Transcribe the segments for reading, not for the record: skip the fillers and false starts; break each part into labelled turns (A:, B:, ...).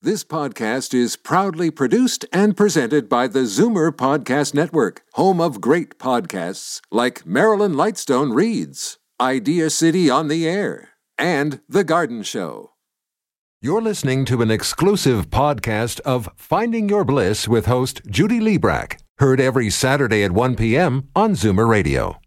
A: This podcast is proudly produced and presented by the Zoomer Podcast Network, home of great podcasts like Marilyn Lightstone Reads, Idea City on the Air, and The Garden Show. You're listening to an exclusive podcast of Finding Your Bliss with host Judy Liebrack, heard every Saturday at 1 p.m. on Zoomer Radio.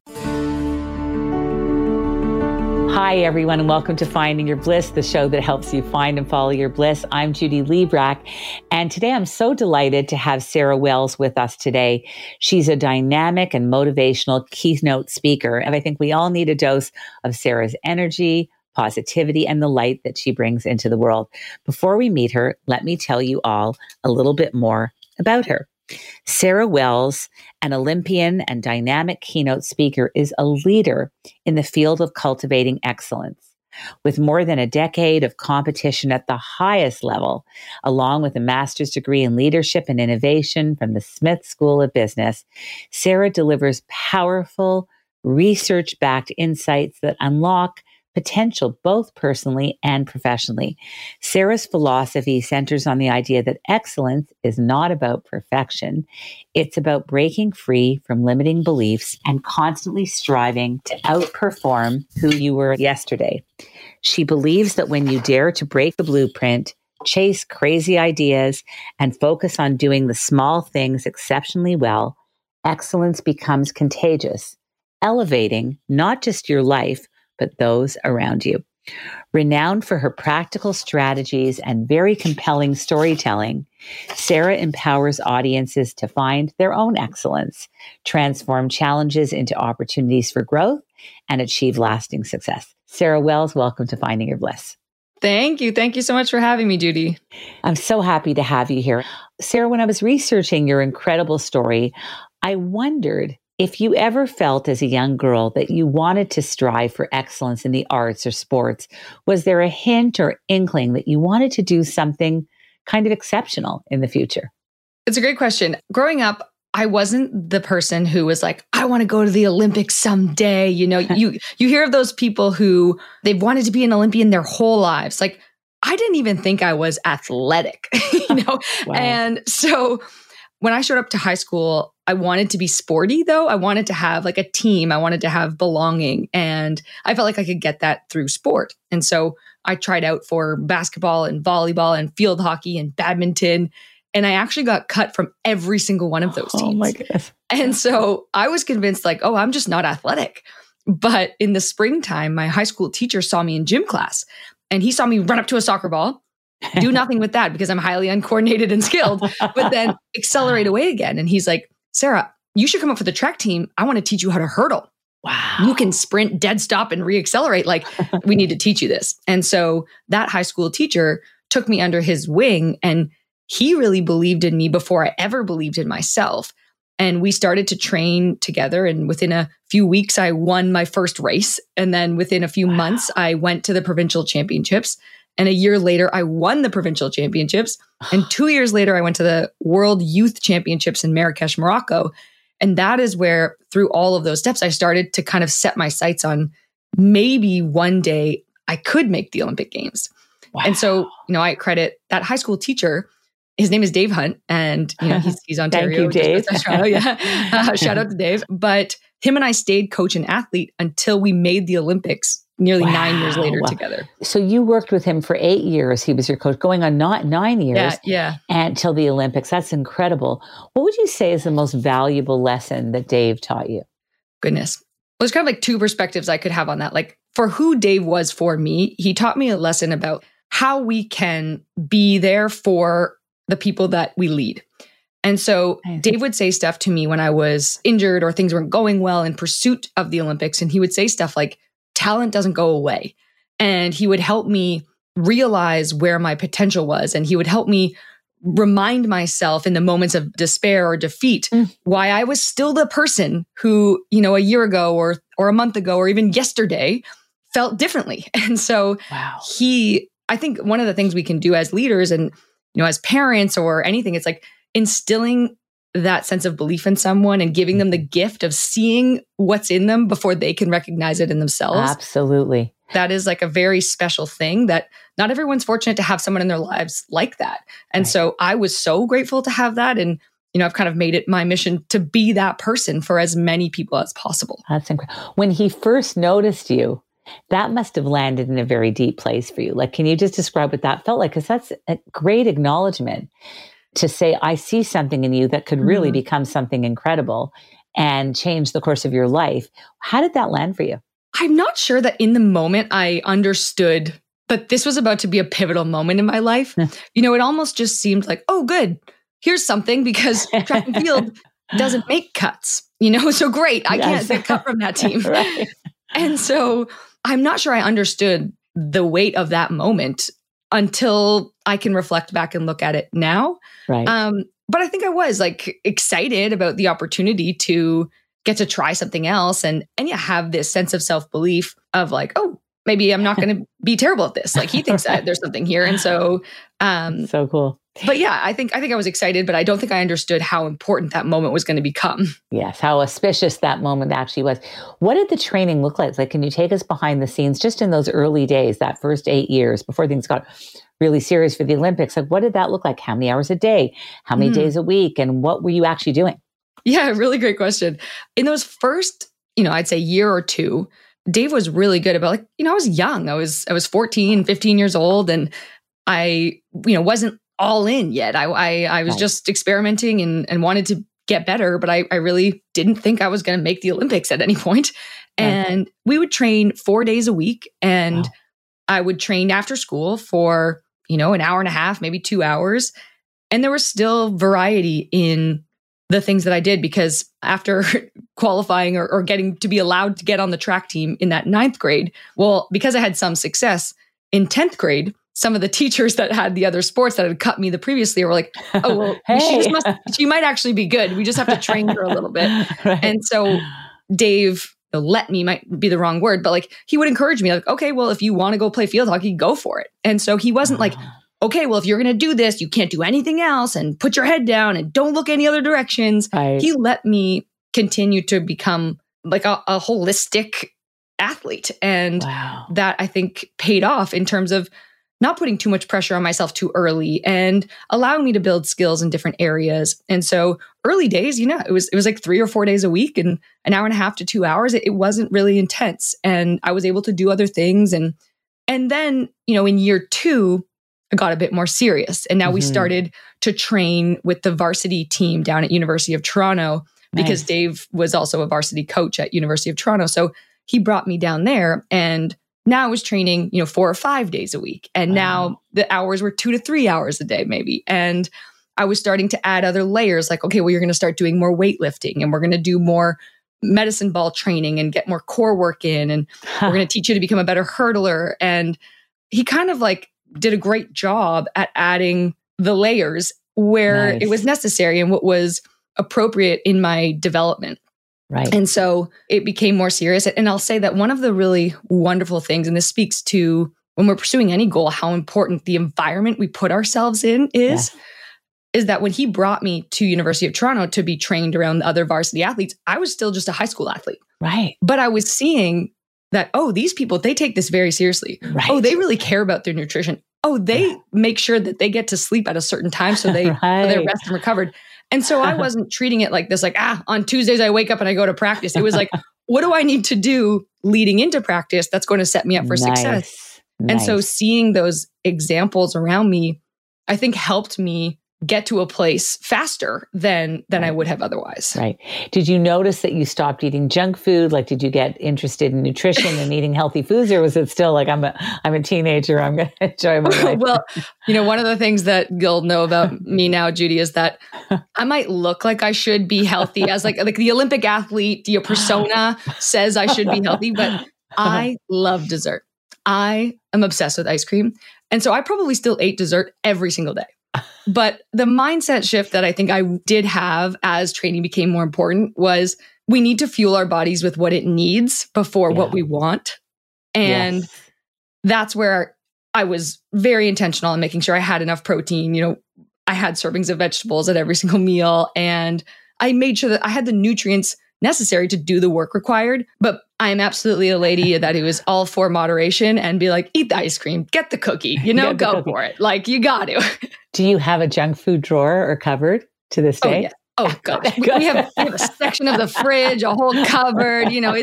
B: Hi, everyone, and welcome to Finding Your Bliss, the show that helps you find and follow your bliss. I'm Judy Liebrack, and today I'm so delighted to have Sarah Wells with us today. She's a dynamic and motivational keynote speaker, and I think we all need a dose of Sarah's energy, positivity, and the light that she brings into the world. Before we meet her, let me tell you all a little bit more about her. Sarah Wells, an Olympian and dynamic keynote speaker, is a leader in the field of cultivating excellence. With more than a decade of competition at the highest level, along with a master's degree in leadership and innovation from the Smith School of Business, Sarah delivers powerful, research-backed insights that unlock potential both personally and professionally. Sarah's philosophy centers on the idea that excellence is not about perfection. It's about breaking free from limiting beliefs and constantly striving to outperform who you were yesterday. She believes that when you dare to break the blueprint, chase crazy ideas, and focus on doing the small things exceptionally well, excellence becomes contagious, elevating not just your life, but those around you. Renowned for her practical strategies and very compelling storytelling, Sarah empowers audiences to find their own excellence, transform challenges into opportunities for growth, and achieve lasting success. Sarah Wells, welcome to Finding Your Bliss.
C: Thank you. Thank you so much for having me, Judy.
B: I'm so happy to have you here. Sarah, when I was researching your incredible story, I wondered if you ever felt as a young girl that you wanted to strive for excellence in the arts or sports. Was there a hint or inkling that you wanted to do something kind of exceptional in the future?
C: It's a great question. Growing up, I wasn't the person who was like, I want to go to the Olympics someday. You know, you hear of those people who they've wanted to be an Olympian their whole lives. Like, I didn't even think I was athletic, you know?
B: Wow.
C: And so when I showed up to high school, I wanted to be sporty though. I wanted to have like a team. I wanted to have belonging. And I felt like I could get that through sport. And so I tried out for basketball and volleyball and field hockey and badminton. And I actually got cut from every single one of those teams.
B: Oh my goodness.
C: And so I was convinced like, oh, I'm just not athletic. But in the springtime, my high school teacher saw me in gym class and he saw me run up to a soccer ball, do nothing with that because I'm highly uncoordinated and skilled, but then accelerate away again. And he's like, Sarah, you should come up for the track team. I want to teach you how to hurdle.
B: Wow.
C: You can sprint, dead stop, and reaccelerate. Like, we need to teach you this. And so that high school teacher took me under his wing and he really believed in me before I ever believed in myself. And we started to train together. And within a few weeks, I won my first race. And then within a few months, I went to the provincial championships. And a year later, I won the provincial championships. And 2 years later, I went to the World Youth Championships in Marrakesh, Morocco. And that is where, through all of those steps, I started to kind of set my sights on maybe one day I could make the Olympic Games. Wow. And so, you know, I credit that high school teacher. His name is Dave Hunt, and you know he's Ontario.
B: Thank you, Dave.
C: Toronto, yeah. Shout out to Dave. But him and I stayed coach and athlete until we made the Olympics nearly 9 years later together.
B: So you worked with him for 8 years. He was your coach, going on 9 years until the Olympics. That's incredible. What would you say is the most valuable lesson that Dave taught you?
C: Goodness. Well, there's kind of like two perspectives I could have on that. Like for who Dave was for me, he taught me a lesson about how we can be there for the people that we lead. And so Dave would say stuff to me when I was injured or things weren't going well in pursuit of the Olympics. And he would say stuff like, talent doesn't go away. And he would help me realize where my potential was. And he would help me remind myself in the moments of despair or defeat why I was still the person who, you know, a year ago or a month ago or even yesterday felt differently. And so I think one of the things we can do as leaders and, you know, as parents or anything, it's like instilling that sense of belief in someone and giving them the gift of seeing what's in them before they can recognize it in themselves.
B: Absolutely.
C: that is like a very special thing that not everyone's fortunate to have someone in their lives like that. And so I was so grateful to have that. And, I've kind of made it my mission to be that person for as many people as possible.
B: That's incredible. When he first noticed you, that must have landed in a very deep place for you. Like, can you just describe what that felt like? Because that's a great acknowledgement to say, I see something in you that could really become something incredible and change the course of your life. How did that land for you?
C: I'm not sure that in the moment I understood that this was about to be a pivotal moment in my life. It almost just seemed like, oh, good. Here's something, because track and field doesn't make cuts, so great. I can't get cut from that team.
B: Right.
C: And so I'm not sure I understood the weight of that moment until I can reflect back and look at it now.
B: Right.
C: But I think I was like excited about the opportunity to get to try something else and you have this sense of self-belief of like, oh, maybe I'm not going to be terrible at this. Like he thinks that there's something here. And so,
B: so cool.
C: But yeah, I think I was excited, but I don't think I understood how important that moment was going to become.
B: Yes, how auspicious that moment actually was. What did the training look like? Like, can you take us behind the scenes just in those early days, that first 8 years before things got really serious for the Olympics? Like, what did that look like? How many hours a day? How many days a week? And what were you actually doing?
C: Yeah, really great question. In those first, I'd say year or two, Dave was really good about I was young. I was 14, 15 years old, and I, wasn't all in yet. I was just experimenting and wanted to get better, but I really didn't think I was going to make the Olympics at any point. And we would train 4 days a week, and I would train after school for, an hour and a half, maybe 2 hours. And there was still variety in the things that I did, because after qualifying or getting to be allowed to get on the track team in that 9th grade, well, because I had some success in 10th grade, some of the teachers that had the other sports that had cut me the previous year were like, oh, well,
B: hey.
C: she might actually be good. We just have to train her a little bit. Right. And so Dave, let me might be the wrong word, but he would encourage me like, okay, well, if you want to go play field hockey, go for it. And so he wasn't like, okay, well, if you're going to do this, you can't do anything else, and put your head down and don't look any other directions.
B: Right.
C: He let me continue to become like a holistic athlete. And that I think paid off in terms of not putting too much pressure on myself too early and allowing me to build skills in different areas. And so early days, it was like 3 or 4 days a week and an hour and a half to 2 hours. It wasn't really intense, and I was able to do other things. And then, in year 2, I got a bit more serious. And now we started to train with the varsity team down at University of Toronto, because Dave was also a varsity coach at University of Toronto. So he brought me down there, and now I was training, 4 or 5 days a week. And now the hours were 2 to 3 hours a day, maybe. And I was starting to add other layers like, okay, well, you're going to start doing more weightlifting, and we're going to do more medicine ball training and get more core work in. And we're going to teach you to become a better hurdler. And he kind of did a great job at adding the layers where it was necessary and what was appropriate in my development.
B: Right.
C: And so it became more serious. And I'll say that one of the really wonderful things, and this speaks to when we're pursuing any goal, how important the environment we put ourselves in is that when he brought me to University of Toronto to be trained around the other varsity athletes, I was still just a high school athlete.
B: Right.
C: But I was seeing that, oh, these people, they take this very seriously.
B: Right.
C: Oh, they really care about their nutrition. Oh, they make sure that they get to sleep at a certain time so they're rest and recovered. And so I wasn't treating it like this, on Tuesdays I wake up and I go to practice. It was like, what do I need to do leading into practice that's going to set me up for success? And so seeing those examples around me, I think helped me get to a place faster than I would have otherwise.
B: Right. Did you notice that you stopped eating junk food? Like, did you get interested in nutrition and eating healthy foods, or was it still like, I'm a teenager, I'm going to enjoy my life?
C: Well, one of the things that you'll know about me now, Judy, is that I might look like I should be healthy as like the Olympic athlete, your persona says I should be healthy, but I love dessert. I am obsessed with ice cream. And so I probably still ate dessert every single day. But the mindset shift that I think I did have as training became more important was we need to fuel our bodies with what it needs before what we want. And that's where I was very intentional in making sure I had enough protein. I had servings of vegetables at every single meal. And I made sure that I had the nutrients necessary to do the work required. But I am absolutely a lady that is all for moderation and be like, eat the ice cream, get the cookie, go for it. Like, you got to.
B: Do you have a junk food drawer or cupboard to this day?
C: Oh, yeah. Oh gosh, we have a section of the fridge, a whole cupboard.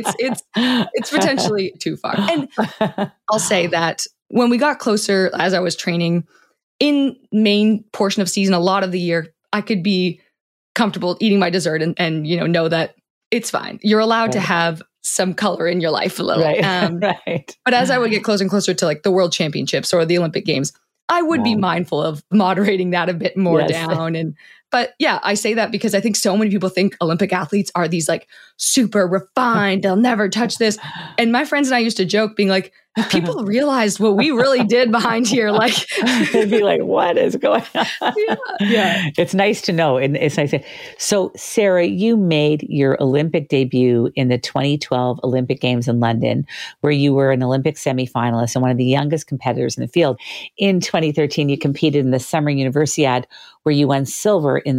C: It's potentially too far. And I'll say that when we got closer, as I was training in main portion of season, a lot of the year, I could be comfortable eating my dessert and know that it's fine. You're allowed to have some color in your life a little.
B: Right. Right.
C: But as I would get closer and closer to like the World Championships or the Olympic Games, I would be mindful of moderating that a bit more down. But yeah, I say that because I think so many people think Olympic athletes are these like super refined, they'll never touch this. And my friends and I used to joke being like, if people realized what we really did behind here, like
B: they'd be like, what is going on?
C: Yeah.
B: It's nice to know. And it's nice. So Sarah, you made your Olympic debut in the 2012 Olympic Games in London, where you were an Olympic semifinalist and one of the youngest competitors in the field. In 2013, you competed in the Summer Universiade, where you won silver in the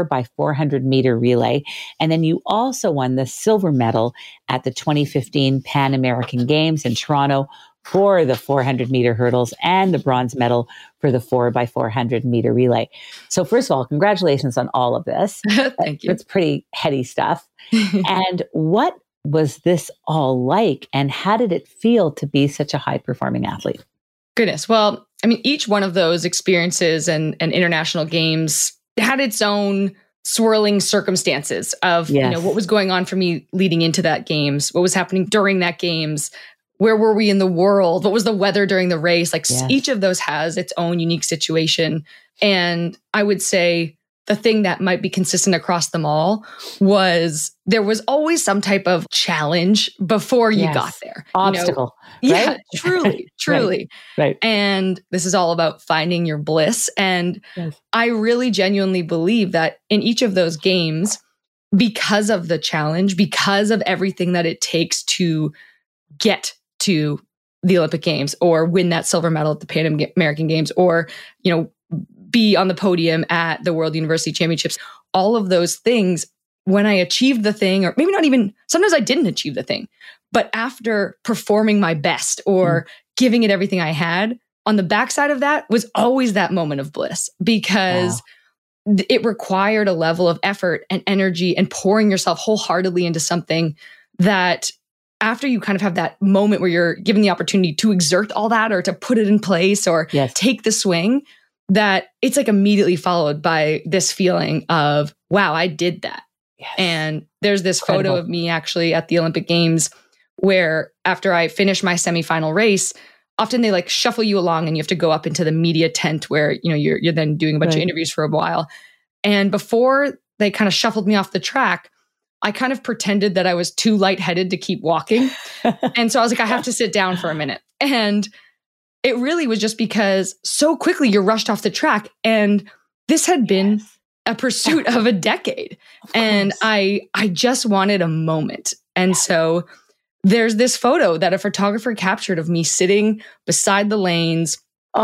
B: 4x400 meter relay. And then you also won the silver medal at the 2015 Pan American Games in Toronto for the 400 meter hurdles and the bronze medal for the 4x400 meter relay. So first of all, congratulations on all of this.
C: Thank you.
B: It's pretty heady stuff. And what was this all like? And how did it feel to be such a high performing athlete?
C: Goodness. Well, I mean, each one of those experiences and international games had its own swirling circumstances of what was going on for me leading into that games, what was happening during that games, where were we in the world, what was the weather during the race. Like each of those has its own unique situation. And I would say the thing that might be consistent across them all was there was always some type of challenge before you got there.
B: Obstacle.
C: Right? Yeah, truly.
B: Right.
C: And this is all about finding your bliss. And I really genuinely believe that in each of those games, because of the challenge, because of everything that it takes to get to the Olympic Games or win that silver medal at the Pan American Games or, be on the podium at the World University Championships, all of those things, when I achieved the thing, or maybe not even, sometimes I didn't achieve the thing, but after performing my best or giving it everything I had, on the backside of that was always that moment of bliss because it required a level of effort and energy and pouring yourself wholeheartedly into something that after you kind of have that moment where you're given the opportunity to exert all that or to put it in place or take the swing, that it's like immediately followed by this feeling of, wow, I did that. Yes. And there's this photo of me actually at the Olympic Games where after I finish my semifinal race, often they like shuffle you along and you have to go up into the media tent where, you're then doing a bunch of interviews for a while. And before they kind of shuffled me off the track, I kind of pretended that I was too lightheaded to keep walking. And so I was like, I have to sit down for a minute. And it really was just because so quickly you're rushed off the track. And this had been a pursuit of a decade. And I just wanted a moment. And so there's this photo that a photographer captured of me sitting beside the lanes,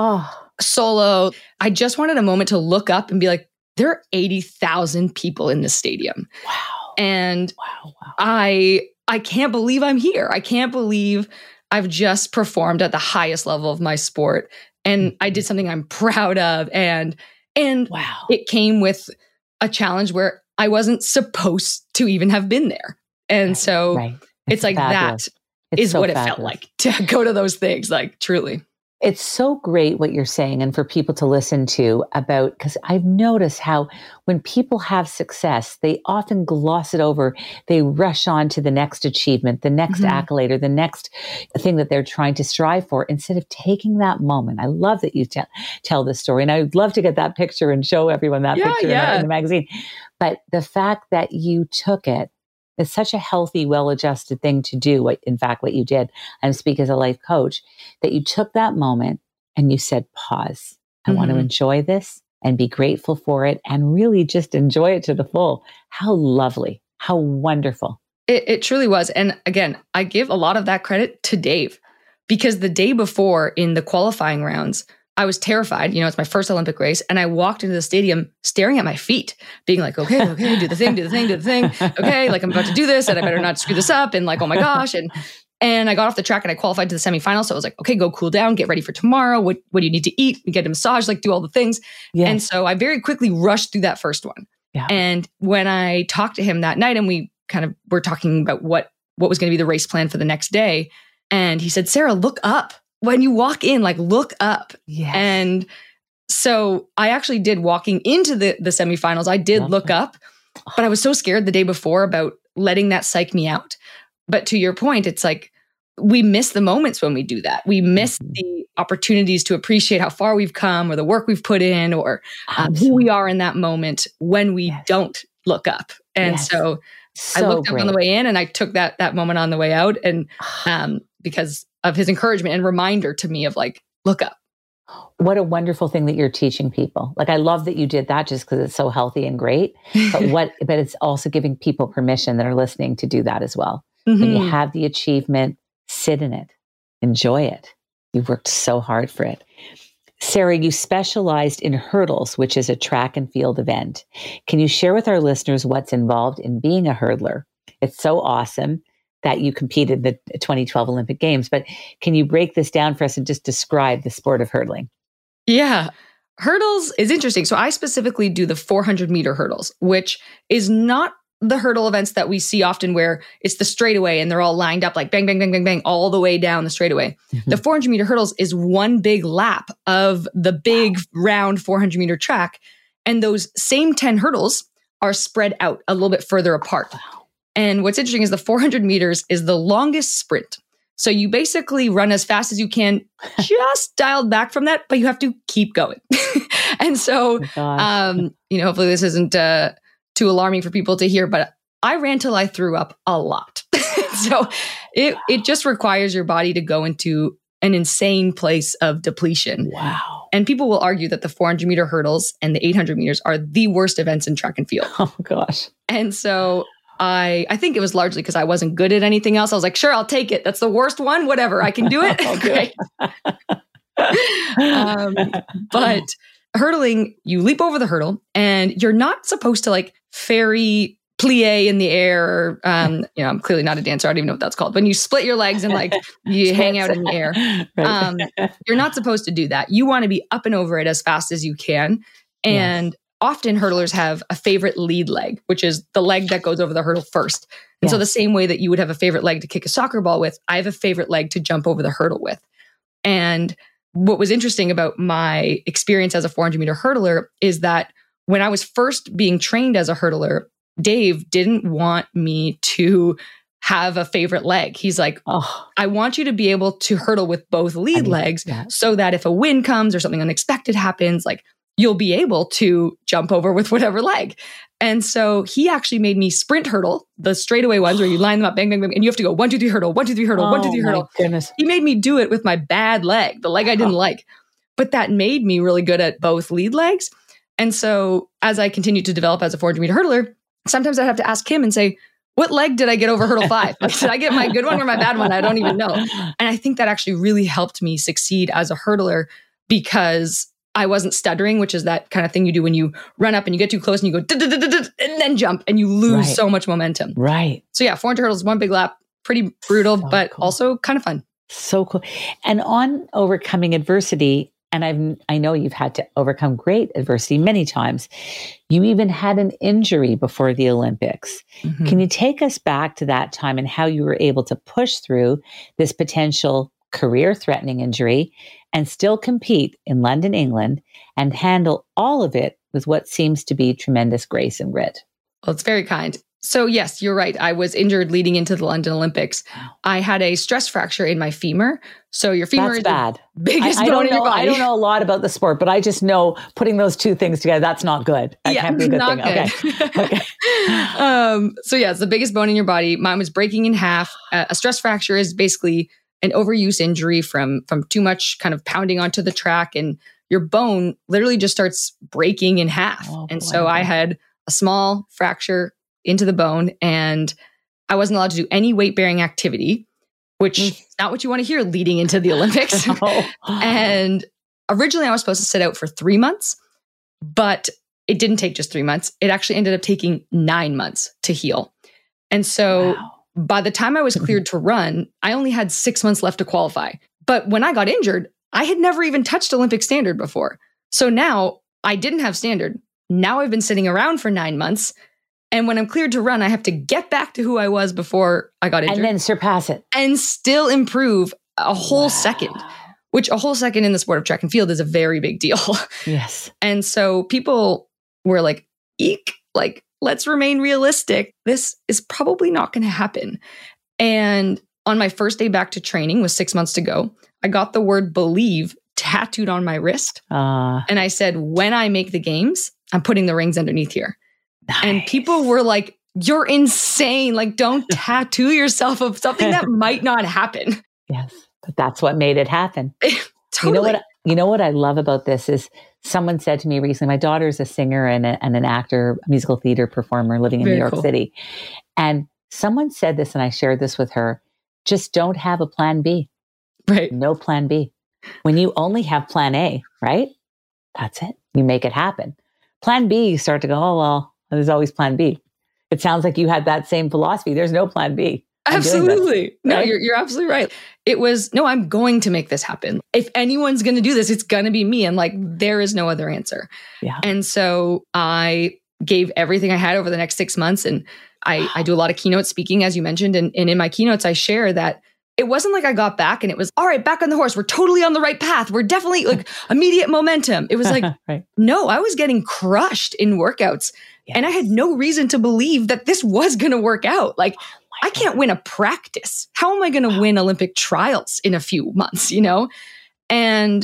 C: solo. I just wanted a moment to look up and be like, there are 80,000 people in this stadium.
B: Wow.
C: And I can't believe I'm here. I can't believe I've just performed at the highest level of my sport. And I did something I'm proud of. And it came with a challenge where I wasn't supposed to even have been there. And so it's like fabulous. That is so what fabulous. It felt like to go to those things, like truly.
B: It's so great what you're saying and for people to listen to about, because I've noticed how when people have success, they often gloss it over. They rush on to the next achievement, the next accolade, or the next thing that they're trying to strive for instead of taking that moment. I love that you tell this story. And I'd love to get that picture and show everyone that picture in the magazine. But the fact that you took it, it's such a healthy, well-adjusted thing to do. What you did, and speak as a life coach, that you took that moment and you said, pause. I want to enjoy this and be grateful for it and really just enjoy it to the full. How lovely. How wonderful.
C: It truly was. And again, I give a lot of that credit to Dave because the day before in the qualifying rounds, I was terrified. It's my first Olympic race. And I walked into the stadium staring at my feet, being like, okay, do the thing. Okay, like I'm about to do this and I better not screw this up. And like, oh my gosh. And I got off the track and I qualified to the semifinals. So I was like, okay, go cool down, get ready for tomorrow. What do you need to eat? Get a massage, like do all the things. Yes. And so I very quickly rushed through that first one. Yeah. And when I talked to him that night and we kind of were talking about what was going to be the race plan for the next day. And he said, Sarah, look up. When you walk in, like look up. Yes. And so I actually did, walking into the semifinals, I did look up, but I was so scared the day before about letting that psych me out. But to your point, it's like we miss the moments when we do that. We miss the opportunities to appreciate how far we've come or the work we've put in or who we are in that moment when we don't look up. And so I looked up on the way in and I took that moment on the way out. And because of his encouragement and reminder to me of like, look up.
B: What a wonderful thing that you're teaching people. Like, I love that you did that just because it's so healthy and great, but it's also giving people permission that are listening to do that as well. Mm-hmm. When you have the achievement, sit in it, enjoy it. You've worked so hard for it. Sarah, you specialized in hurdles, which is a track and field event. Can you share with our listeners what's involved in being a hurdler? It's so awesome that you competed in the 2012 Olympic Games, but can you break this down for us and just describe the sport of hurdling?
C: Yeah. Hurdles is interesting. So I specifically do the 400-meter hurdles, which is not the hurdle events that we see often where it's the straightaway and they're all lined up like bang, bang, bang, bang, bang, all the way down the straightaway. Mm-hmm. The 400-meter hurdles is one big lap of the big round 400-meter track. And those same 10 hurdles are spread out a little bit further apart. Wow. And what's interesting is the 400 meters is the longest sprint. So you basically run as fast as you can, just dialed back from that, but you have to keep going. And so, hopefully this isn't too alarming for people to hear, but I ran till I threw up a lot. So it just requires your body to go into an insane place of depletion.
B: Wow.
C: And people will argue that the 400-meter hurdles and the 800 meters are the worst events in track and field.
B: Oh, gosh.
C: And so I think it was largely because I wasn't good at anything else. I was like, sure, I'll take it. That's the worst one. Whatever. I can do it. Great. But hurdling, you leap over the hurdle and you're not supposed to like fairy plie in the air. Or, I'm clearly not a dancer. I don't even know what that's called. When you split your legs and like you hang out in the air, you're not supposed to do that. You want to be up and over it as fast as you can. And often hurdlers have a favorite lead leg, which is the leg that goes over the hurdle first. And so the same way that you would have a favorite leg to kick a soccer ball with, I have a favorite leg to jump over the hurdle with. And what was interesting about my experience as a 400-meter hurdler is that when I was first being trained as a hurdler, Dave didn't want me to have a favorite leg. He's like, I want you to be able to hurdle with both lead legs so that if a wind comes or something unexpected happens, like you'll be able to jump over with whatever leg. And so he actually made me sprint hurdle, the straightaway ones where you line them up, bang, bang, bang, and you have to go 1, 2, 3 hurdle, 1, 2, 3 hurdle, 1, 2, 3 hurdle.
B: Goodness.
C: He made me do it with my bad leg, the leg I didn't like. But that made me really good at both lead legs. And so as I continued to develop as a 400-meter hurdler, sometimes I'd have to ask him and say, what leg did I get over hurdle 5? Like, did I get my good one or my bad one? I don't even know. And I think that actually really helped me succeed as a hurdler because I wasn't stuttering, which is that kind of thing you do when you run up and you get too close and you go and then jump and you lose so much momentum.
B: Right.
C: So 400 hurdles, one big lap, pretty brutal, but also kind of fun.
B: So cool. And on overcoming adversity, and I know you've had to overcome great adversity many times. You even had an injury before the Olympics. Mm-hmm. Can you take us back to that time and how you were able to push through this potential career-threatening injury and still compete in London, England, and handle all of it with what seems to be tremendous grace and grit?
C: Well, it's very kind. So yes, you're right. I was injured leading into the London Olympics. I had a stress fracture in my femur. So your femur is
B: bad.
C: The biggest bone in your body.
B: I don't know a lot about the sport, but I just know putting those two things together, that's not good. That can't be a good thing.
C: Good.
B: Okay.
C: So yeah, it's the biggest bone in your body. Mine was breaking in half. A stress fracture is basically an overuse injury from too much kind of pounding onto the track, and your bone literally just starts breaking in half. So I had a small fracture into the bone, and I wasn't allowed to do any weight-bearing activity, which is not what you want to hear leading into the Olympics. And originally I was supposed to sit out for 3 months, but it didn't take just 3 months. It actually ended up taking 9 months to heal. And so by the time I was cleared to run, I only had 6 months left to qualify. But when I got injured, I had never even touched Olympic standard before. So now I didn't have standard. Now I've been sitting around for 9 months. And when I'm cleared to run, I have to get back to who I was before I got injured.
B: And then surpass it.
C: And still improve a whole second, which a whole second in the sport of track and field is a very big deal.
B: Yes.
C: And so people were like, eek, like, let's remain realistic. This is probably not going to happen. And on my first day back to training with 6 months to go, I got the word believe tattooed on my wrist. And I said, when I make the games, I'm putting the rings underneath here.
B: Nice.
C: And people were like, you're insane. Like, don't tattoo yourself of something that might not happen.
B: Yes. But that's what made it happen.
C: Totally.
B: You know what I love about this is someone said to me recently, my daughter's a singer and an actor, musical theater performer living in New York City. And someone said this, and I shared this with her, just don't have a plan B.
C: Right.
B: No plan B. When you only have plan A, right? That's it. You make it happen. Plan B, you start to go, oh, well, there's always plan B. It sounds like you had that same philosophy. There's no plan B.
C: Absolutely. No,
B: right?
C: you're absolutely right. It was, no, I'm going to make this happen. If anyone's going to do this, it's going to be me. And like, there is no other answer.
B: Yeah.
C: And so I gave everything I had over the next 6 months. And I do a lot of keynote speaking, as you mentioned. And in my keynotes, I share that it wasn't like I got back and it was, all right, back on the horse. We're totally on the right path. We're definitely like immediate momentum. It was like,
B: right.
C: No, I was getting crushed in workouts. Yes. And I had no reason to believe that this was going to work out. Like, I can't win a practice. How am I going to win Olympic trials in a few months, you know? And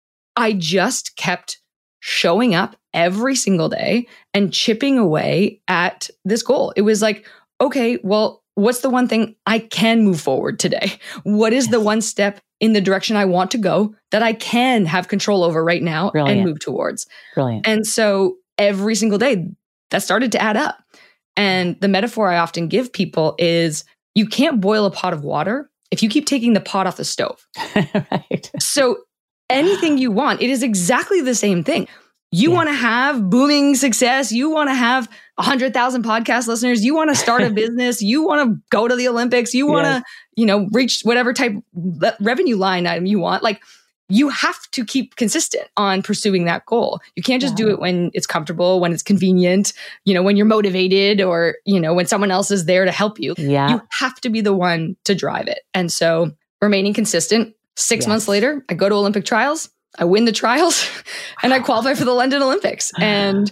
C: I just kept showing up every single day and chipping away at this goal. It was like, okay, well, what's the one thing I can move forward today? What is the one step in the direction I want to go that I can have control over right now and move towards?
B: Brilliant.
C: And so every single day that started to add up. And the metaphor I often give people is you can't boil a pot of water if you keep taking the pot off the stove.
B: Right.
C: So anything you want, it is exactly the same thing. You want to have booming success. You want to have 100,000 podcast listeners. You want to start a business. You want to go to the Olympics. You want to, reach whatever type revenue line item you want. Like, you have to keep consistent on pursuing that goal. You can't just do it when it's comfortable, when it's convenient, when you're motivated or, when someone else is there to help you.
B: Yeah.
C: You have to be the one to drive it. And so remaining consistent, 6 months later, I go to Olympic trials, I win the trials, and I qualify for the London Olympics. And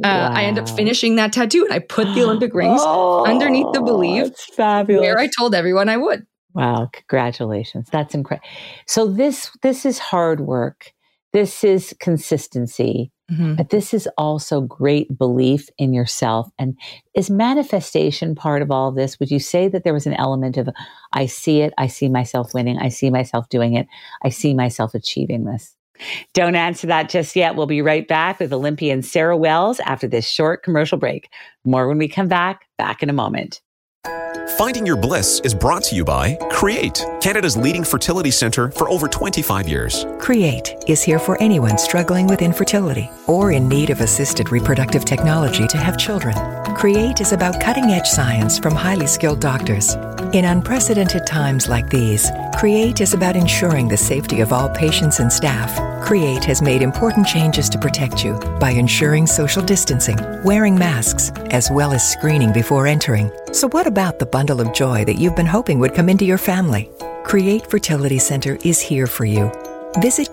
C: I end up finishing that tattoo and I put the Olympic rings underneath the belief where I told everyone I would.
B: Wow. Congratulations. That's incredible. So this is hard work. This is consistency, but this is also great belief in yourself. And is manifestation part of all of this? Would you say that there was an element of, I see it, I see myself winning, I see myself doing it, I see myself achieving this? Don't answer that just yet. We'll be right back with Olympian Sarah Wells after this short commercial break. More when we come back in a moment.
D: Finding Your Bliss is brought to you by Create, Canada's leading fertility center for over 25 years.
E: Create is here for anyone struggling with infertility or in need of assisted reproductive technology to have children. Create is about cutting-edge science from highly skilled doctors. In unprecedented times like these, Create is about ensuring the safety of all patients and staff. Create has made important changes to protect you by ensuring social distancing, wearing masks, as well as screening before entering. So what about the bundle of joy that you've been hoping would come into your family? Create Fertility Center is here for you. Visit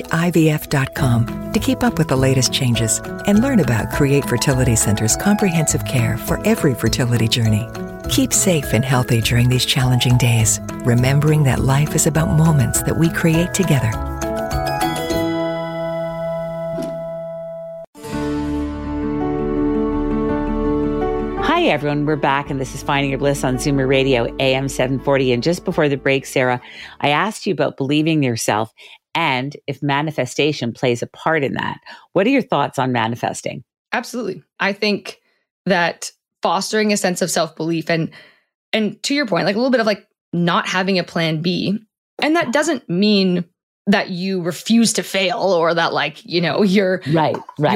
E: createivf.com to keep up with the latest changes and learn about Create Fertility Center's comprehensive care for every fertility journey. Keep safe and healthy during these challenging days, remembering that life is about moments that we create together.
B: Hi, everyone. We're back, and this is Finding Your Bliss on Zoomer Radio, AM 740. And just before the break, Sarah, I asked you about believing in yourself and if manifestation plays a part in that. What are your thoughts on manifesting?
C: Absolutely. I think that fostering a sense of self-belief and to your point, like a little bit of like not having a plan B. And that doesn't mean that you refuse to fail, or that like, you're
B: right.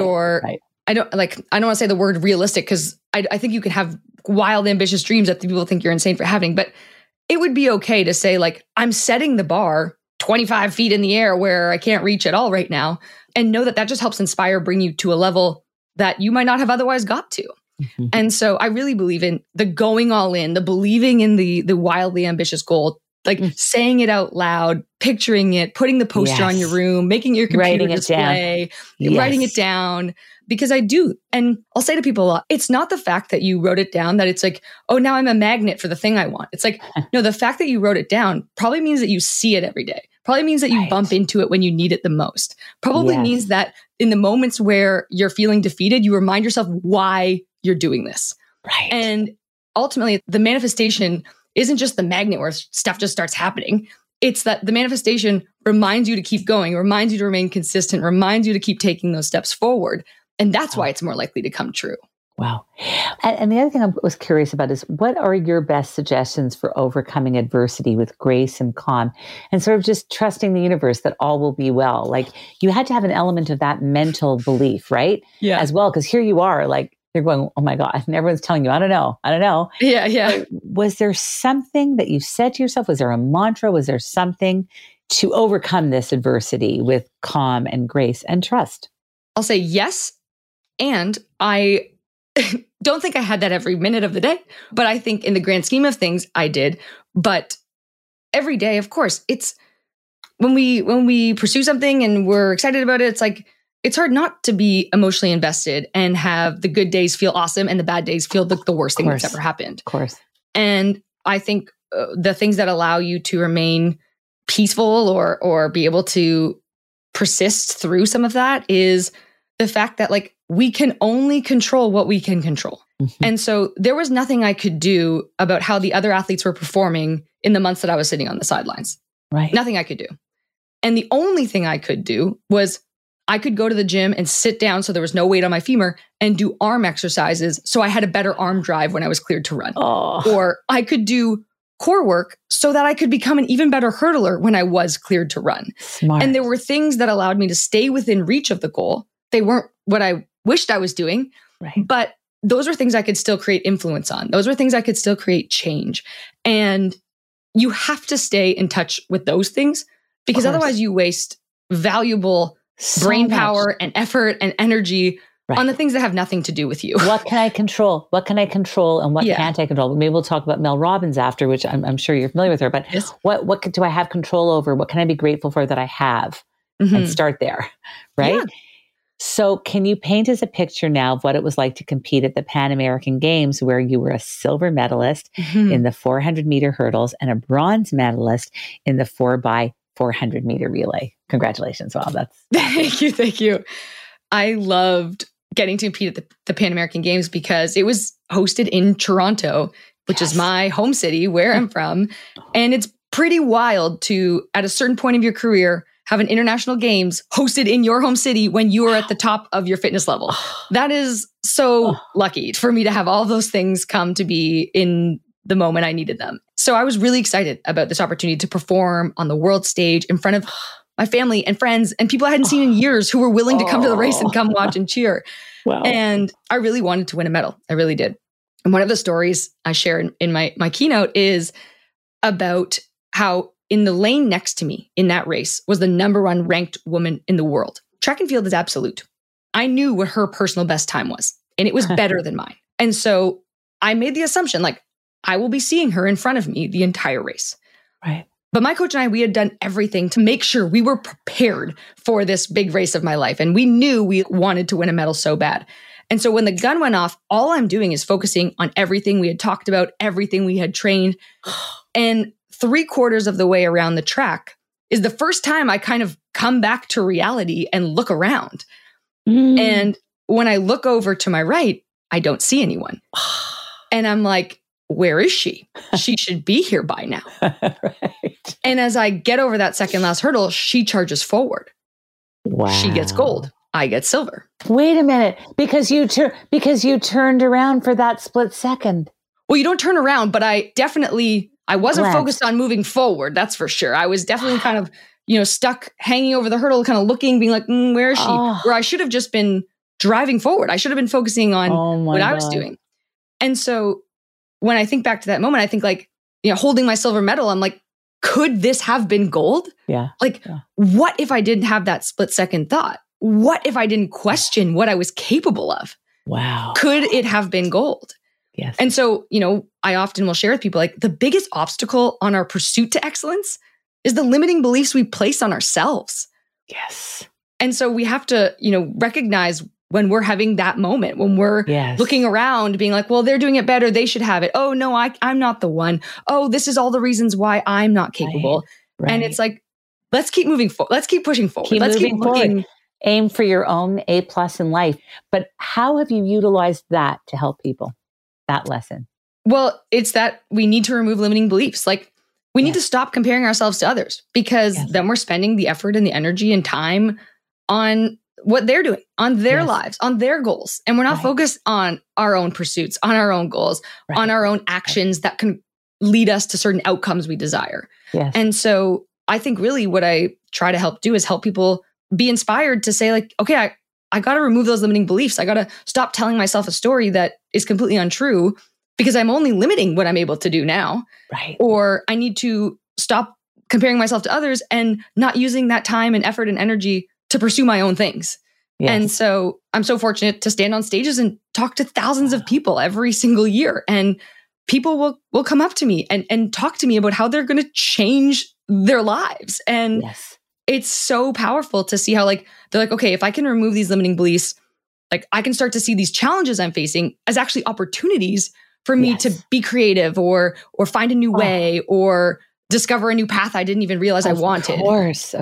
C: I don't want to say the word realistic, because I think you can have wild, ambitious dreams that people think you're insane for having, but it would be okay to say like, I'm setting the bar 25 feet in the air where I can't reach at all right now, and know that just helps inspire, bring you to a level that you might not have otherwise got to. Mm-hmm. And so I really believe in the going all in, the believing in the wildly ambitious goal, like saying it out loud, picturing it, putting the poster on your room, making your computer display, writing it down. Because I do. And I'll say to people a lot, it's not the fact that you wrote it down that it's like, oh, now I'm a magnet for the thing I want. It's like, no, the fact that you wrote it down probably means that you see it every day. Probably means that you bump into it when you need it the most. Probably means that in the moments where you're feeling defeated, you remind yourself why you're doing this.
B: Right.
C: And ultimately, the manifestation isn't just the magnet where stuff just starts happening. It's that the manifestation reminds you to keep going, reminds you to remain consistent, reminds you to keep taking those steps forward. And that's why it's more likely to come true.
B: Wow. And the other thing I was curious about is, what are your best suggestions for overcoming adversity with grace and calm, and sort of just trusting the universe that all will be well? Like, you had to have an element of that mental belief, right?
C: Yeah.
B: As well, because here you are, like, you're going, oh my God, and everyone's telling you, I don't know.
C: Yeah.
B: Was there something that you said to yourself? Was there a mantra? Was there something to overcome this adversity with calm and grace and trust?
C: I'll say yes. And I don't think I had that every minute of the day, but I think in the grand scheme of things, I did. But every day, of course, it's when we pursue something and we're excited about it, it's like, it's hard not to be emotionally invested and have the good days feel awesome and the bad days feel like the worst thing that's ever happened.
B: Of course.
C: And I think the things that allow you to remain peaceful or be able to persist through some of that is the fact that like we can only control what we can control. Mm-hmm. And so there was nothing I could do about how the other athletes were performing in the months that I was sitting on the sidelines.
B: Right.
C: Nothing I could do. And the only thing I could do was I could go to the gym and sit down so there was no weight on my femur and do arm exercises so I had a better arm drive when I was cleared to run.
B: Oh.
C: Or I could do core work so that I could become an even better hurdler when I was cleared to run.
B: Smart.
C: And there were things that allowed me to stay within reach of the goal. They weren't what I wished I was doing, but those were things I could still create influence on. Those were things I could still create change. And you have to stay in touch with those things, because otherwise you waste valuable brain power and effort and energy on the things that have nothing to do with you.
B: What can I control? What can I control and what can't I control? Maybe we'll talk about Mel Robbins after, which I'm sure you're familiar with her, but what do I have control over? What can I be grateful for that I have? Mm-hmm. And start there, right? Yeah. So can you paint us a picture now of what it was like to compete at the Pan American Games, where you were a silver medalist in the 400 meter hurdles and a bronze medalist in the 4x400 meter relay? Congratulations. Wow.
C: Thank you. I loved getting to compete at the Pan American Games because it was hosted in Toronto, which is my home city, where I'm from. And it's pretty wild to, at a certain point of your career, have an international games hosted in your home city when you are at the top of your fitness level. That is so lucky for me to have all those things come to be in the moment I needed them. So I was really excited about this opportunity to perform on the world stage in front of my family and friends and people I hadn't seen in years who were willing to come to the race and come watch and cheer.
B: Wow.
C: And I really wanted to win a medal. I really did. And one of the stories I share in my keynote is about how in the lane next to me in that race was the number one ranked woman in the world. Track and field is absolute. I knew what her personal best time was, and it was better than mine. And so I made the assumption, like, I will be seeing her in front of me the entire race.
B: Right.
C: But my coach and I, we had done everything to make sure we were prepared for this big race of my life. And we knew we wanted to win a medal so bad. And so when the gun went off, all I'm doing is focusing on everything we had talked about, everything we had trained. And 3/4 of the way around the track is the first time I kind of come back to reality and look around. And when I look over to my right, I don't see anyone. And I'm like, where is she? She should be here by now.
B: Right.
C: And as I get over that second last hurdle, she charges forward.
B: Wow.
C: She gets gold. I get silver.
B: Wait a minute. Because you turned around for that split second.
C: Well, you don't turn around, but I wasn't focused on moving forward. That's for sure. I was definitely kind of stuck hanging over the hurdle, kind of looking, being like, where is she? Where I should have just been driving forward. I should have been focusing on what I was doing. And so when I think back to that moment, I think like, holding my silver medal, I'm like, could this have been gold?
B: Yeah.
C: What if I didn't have that split second thought? What if I didn't question what I was capable of?
B: Wow.
C: Could it have been gold?
B: Yes.
C: And so, I often will share with people like the biggest obstacle on our pursuit to excellence is the limiting beliefs we place on ourselves.
B: Yes.
C: And so we have to, recognize when we're having that moment, when we're looking around being like, well, they're doing it better. They should have it. Oh, no, I'm not the one. Oh, this is all the reasons why I'm not capable. Right. And it's like, let's keep moving forward. Let's keep pushing forward. Let's keep looking.
B: Aim for your own A+ in life. But how have you utilized that to help people? That lesson?
C: Well, it's that we need to remove limiting beliefs. Like we need to stop comparing ourselves to others because then we're spending the effort and the energy and time on what they're doing, on their lives, on their goals. And we're not focused on our own pursuits, on our own goals, on our own actions that can lead us to certain outcomes we desire.
B: Yes.
C: And so I think really what I try to help do is help people be inspired to say like, okay, I got to remove those limiting beliefs. I got to stop telling myself a story that is completely untrue because I'm only limiting what I'm able to do now.
B: Right.
C: Or I need to stop comparing myself to others and not using that time and effort and energy to pursue my own things. Yes. And so I'm so fortunate to stand on stages and talk to thousands of people every single year. And people will come up to me and talk to me about how they're going to change their lives. And it's so powerful to see how like, they're like, okay, if I can remove these limiting beliefs, like I can start to see these challenges I'm facing as actually opportunities for me to be creative or find a new way or discover a new path I didn't even realize I wanted.
B: Of course.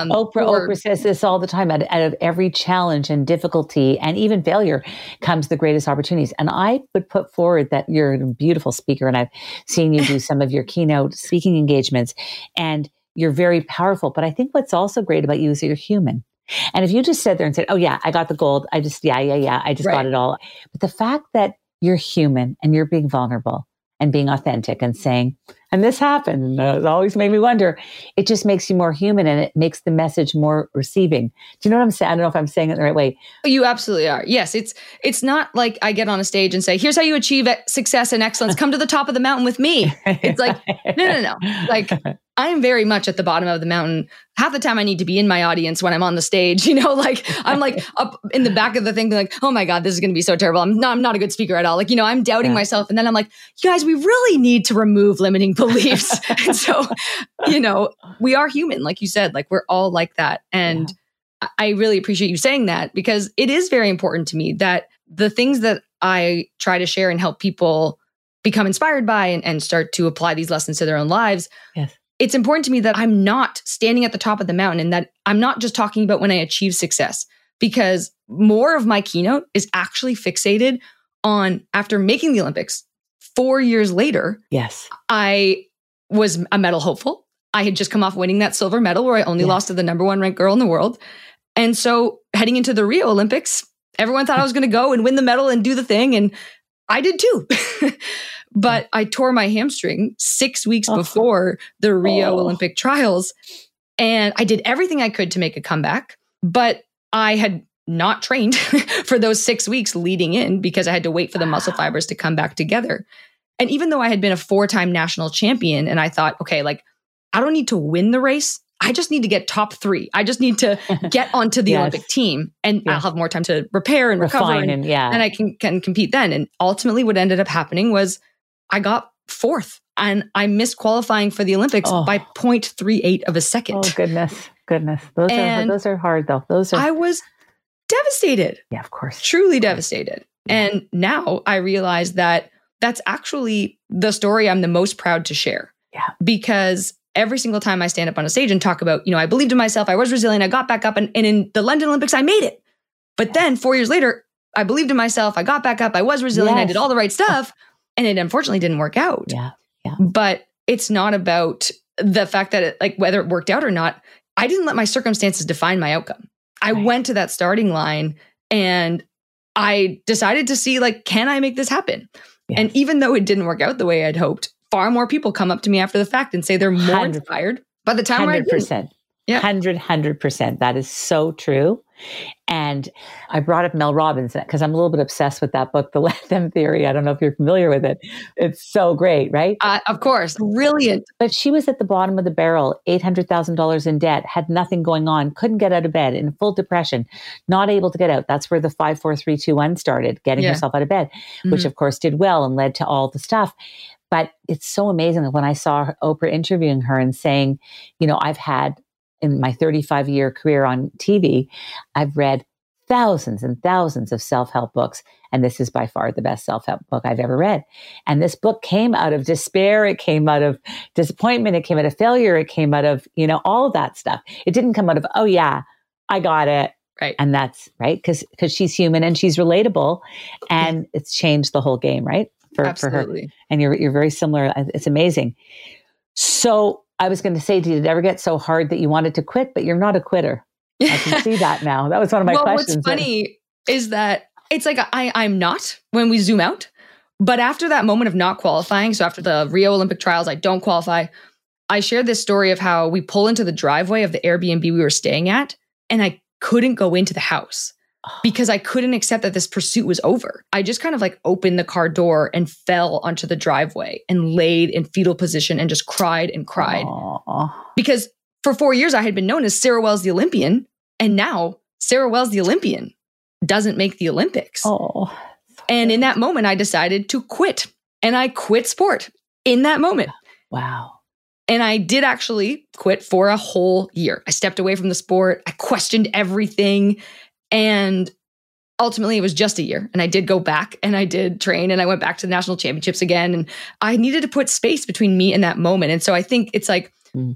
B: Oprah says this all the time. Out of every challenge and difficulty and even failure comes the greatest opportunities. And I would put forward that you're a beautiful speaker and I've seen you do some of your keynote speaking engagements and you're very powerful. But I think what's also great about you is that you're human. And if you just sat there and said, oh yeah, I got the gold. I just got it all. But the fact that you're human and you're being vulnerable and being authentic and saying, and this happened, and it always made me wonder, it just makes you more human and it makes the message more receiving. Do you know what I'm saying? I don't know if I'm saying it the right way.
C: You absolutely are. Yes. It's not like I get on a stage and say, here's how you achieve success and excellence. Come to the top of the mountain with me. It's like, no. Like I am very much at the bottom of the mountain. Half the time I need to be in my audience when I'm on the stage, like I'm like up in the back of the thing, like, oh my God, this is going to be so terrible. I'm not a good speaker at all. Like, I'm doubting myself. And then I'm like, you guys, we really need to remove limiting beliefs. And so, we are human, like you said, like we're all like that. And I really appreciate you saying that because it is very important to me that the things that I try to share and help people become inspired by and start to apply these lessons to their own lives.
B: Yes.
C: It's important to me that I'm not standing at the top of the mountain and that I'm not just talking about when I achieve success, because more of my keynote is actually fixated on after making the Olympics 4 years later.
B: Yes.
C: I was a medal hopeful. I had just come off winning that silver medal where I only lost to the number 1 ranked girl in the world. And so heading into the Rio Olympics, everyone thought I was going to go and win the medal and do the thing. And I did too. But I tore my hamstring 6 weeks before the Rio Olympic trials. And I did everything I could to make a comeback. But I had not trained for those 6 weeks leading in because I had to wait for the muscle fibers to come back together. And even though I had been a 4-time national champion and I thought, okay, like I don't need to win the race. I just need to get top 3. I just need to get onto the Olympic team and I'll have more time to repair and recover and I can compete then. And ultimately what ended up happening was I got 4th and I missed qualifying for the Olympics by 0.38 of a second.
B: Oh, goodness. Those are hard though.
C: I was devastated.
B: Yeah, of course.
C: Truly devastated. And now I realize that that's actually the story I'm the most proud to share.
B: Yeah.
C: Because every single time I stand up on a stage and talk about, I believed in myself, I was resilient, I got back up, and in the London Olympics, I made it. But then 4 years later, I believed in myself, I got back up, I was resilient, I did all the right stuff, and it unfortunately didn't work out.
B: Yeah.
C: But it's not about the fact that whether it worked out or not, I didn't let my circumstances define my outcome. I went to that starting line and I decided to see, can I make this happen? Yes. And even though it didn't work out the way I'd hoped, far more people come up to me after the fact and say they're more inspired by the time
B: 100%.
C: Yeah.
B: 100%. That is so true. And I brought up Mel Robbins because I'm a little bit obsessed with that book, The Let Them Theory. I don't know if you're familiar with it. It's so great, right?
C: Of course. Brilliant.
B: But she was at the bottom of the barrel, $800,000 in debt, had nothing going on, couldn't get out of bed, in full depression, not able to get out. That's where the 5, 4, 3, 2, 1 started, getting herself out of bed, which of course did well and led to all the stuff. But it's so amazing when I saw Oprah interviewing her and saying, I've had in my 35-year career on TV, I've read thousands and thousands of self-help books. And this is by far the best self-help book I've ever read. And this book came out of despair. It came out of disappointment. It came out of failure. It came out of, all of that stuff. It didn't come out of, oh yeah, I got it.
C: Right.
B: And that's right. Because she's human and she's relatable and it's changed the whole game, right? For her. And you're very similar. It's amazing. So I was going to say, did it ever get so hard that you wanted to quit? But you're not a quitter. I can see that now. That was one of my questions.
C: What's funny is that it's like I'm not when we zoom out. But after that moment of not qualifying, so after the Rio Olympic trials, I don't qualify. I shared this story of how we pull into the driveway of the Airbnb we were staying at, and I couldn't go into the house because I couldn't accept that this pursuit was over. I just kind of like opened the car door and fell onto the driveway and laid in fetal position and just cried and cried.
B: Aww.
C: Because for 4 years, I had been known as Sarah Wells the Olympian. And now Sarah Wells the Olympian doesn't make the Olympics.
B: Oh.
C: And in that moment, I decided to quit. And I quit sport in that moment.
B: Wow.
C: And I did actually quit for a whole year. I stepped away from the sport. I questioned everything. And ultimately, it was just a year. And I did go back and I did train and I went back to the national championships again. And I needed to put space between me and that moment. And so I think it's like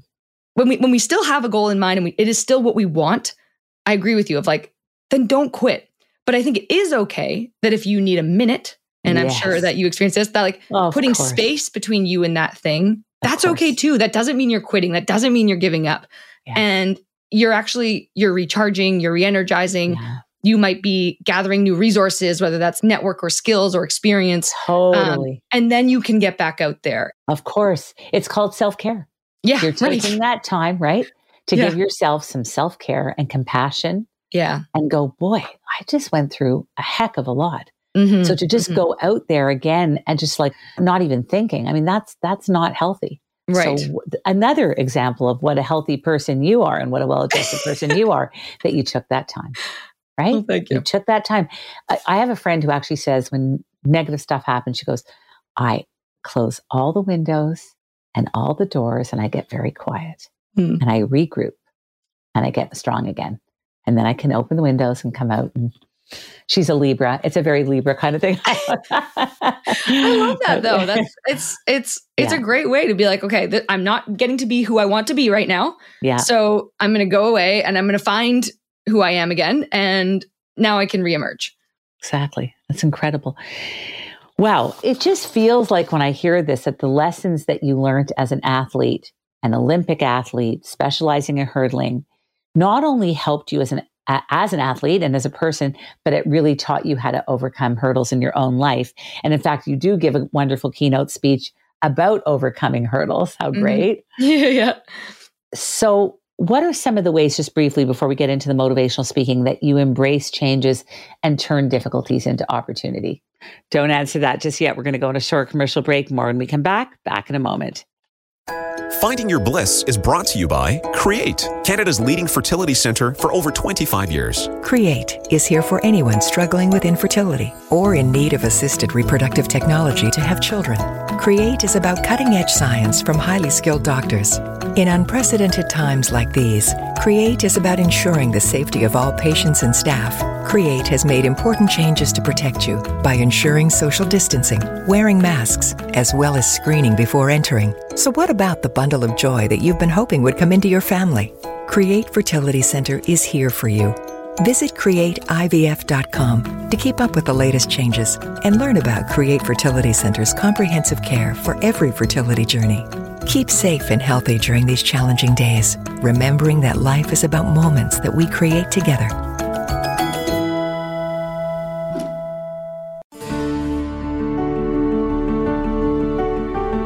C: when we still have a goal in mind and it is still what we want, I agree with you of like, then don't quit. But I think it is okay that if you need a minute, and I'm sure that you experience this, that like putting space between you and that thing, that's okay too. That doesn't mean you're quitting. That doesn't mean you're giving up. Yeah. And you're recharging, you're re-energizing. Yeah. You might be gathering new resources, whether that's network or skills or experience.
B: Totally.
C: And then you can get back out there.
B: Of course. It's called self-care.
C: Yeah.
B: You're taking that time, right? To give yourself some self-care and compassion.
C: Yeah.
B: And go, boy, I just went through a heck of a lot. Mm-hmm. So to just go out there again and just like not even thinking, I mean, that's not healthy.
C: Right.
B: So another example of what a healthy person you are and what a well-adjusted person you are, that you took that time, right?
C: Well, thank you.
B: You took that time. I have a friend who actually says when negative stuff happens, she goes, I close all the windows and all the doors and I get very quiet and I regroup and I get strong again. And then I can open the windows and come out. And she's a Libra. It's a very Libra kind of thing.
C: I love that though. It's a great way to be like, okay, I'm not getting to be who I want to be right now.
B: Yeah.
C: So I'm going to go away and I'm going to find who I am again. And now I can reemerge.
B: Exactly. That's incredible. Wow. It just feels like when I hear this, that the lessons that you learned as an athlete, an Olympic athlete, specializing in hurdling, not only helped you as an athlete and as a person, but it really taught you how to overcome hurdles in your own life. And in fact, you do give a wonderful keynote speech about overcoming hurdles. How great.
C: Yeah.
B: So what are some of the ways, just briefly, before we get into the motivational speaking, that you embrace changes and turn difficulties into opportunity? Don't answer that just yet. We're going to go on a short commercial break. More when we come back in a moment.
D: Finding Your Bliss is brought to you by Create, Canada's leading fertility centre for over 25 years.
E: Create is here for anyone struggling with infertility or in need of assisted reproductive technology to have children. Create is about cutting-edge science from highly skilled doctors. In unprecedented times like these, Create is about ensuring the safety of all patients and staff. Create has made important changes to protect you by ensuring social distancing, wearing masks, as well as screening before entering. So what about the bundle of joy that you've been hoping would come into your family? Create Fertility Center is here for you. Visit CreateIVF.com to keep up with the latest changes and learn about Create Fertility Center's comprehensive care for every fertility journey. Keep safe and healthy during these challenging days, remembering that life is about moments that we create together.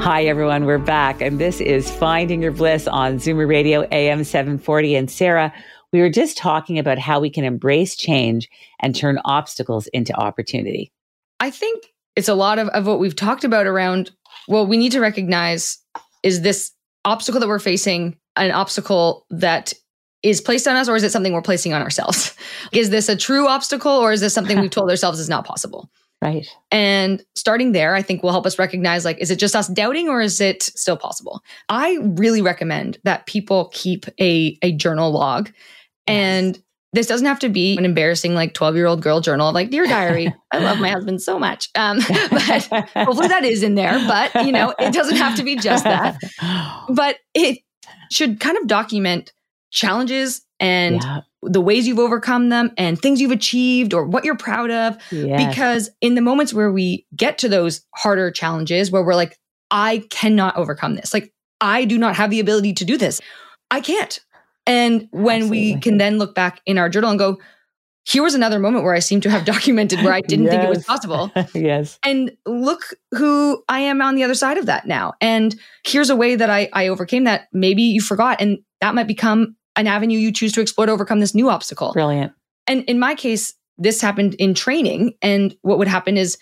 B: Hi, everyone. We're back. And this is Finding Your Bliss on Zoomer Radio AM 740. And Sarah, we were just talking about how we can embrace change and turn obstacles into opportunity.
C: I think it's a lot of what we've talked about around, well, we need to recognize, is this obstacle that we're facing an obstacle that is placed on us, or is it something we're placing on ourselves? Is this a true obstacle, or is this something we've told ourselves is not possible?
B: Right.
C: And starting there, I think will help us recognize, like, is it just us doubting, or is it still possible? I really recommend that people keep a journal log. Yes. And this doesn't have to be an embarrassing, like 12-year-old girl journal of like, Dear Diary, I love my husband so much. But hopefully that is in there, but it doesn't have to be just that. But it should kind of document challenges and the ways you've overcome them and things you've achieved or what you're proud of. Yes. Because in the moments where we get to those harder challenges where we're like, I cannot overcome this. Like, I do not have the ability to do this. I can't. And when we can then look back in our journal and go, here was another moment where I seem to have documented where I didn't think it was possible.
B: Yes.
C: And look who I am on the other side of that now. And here's a way that I overcame that. Maybe you forgot, and that might become an avenue you choose to explore to overcome this new obstacle.
B: Brilliant.
C: And in my case, this happened in training. And what would happen is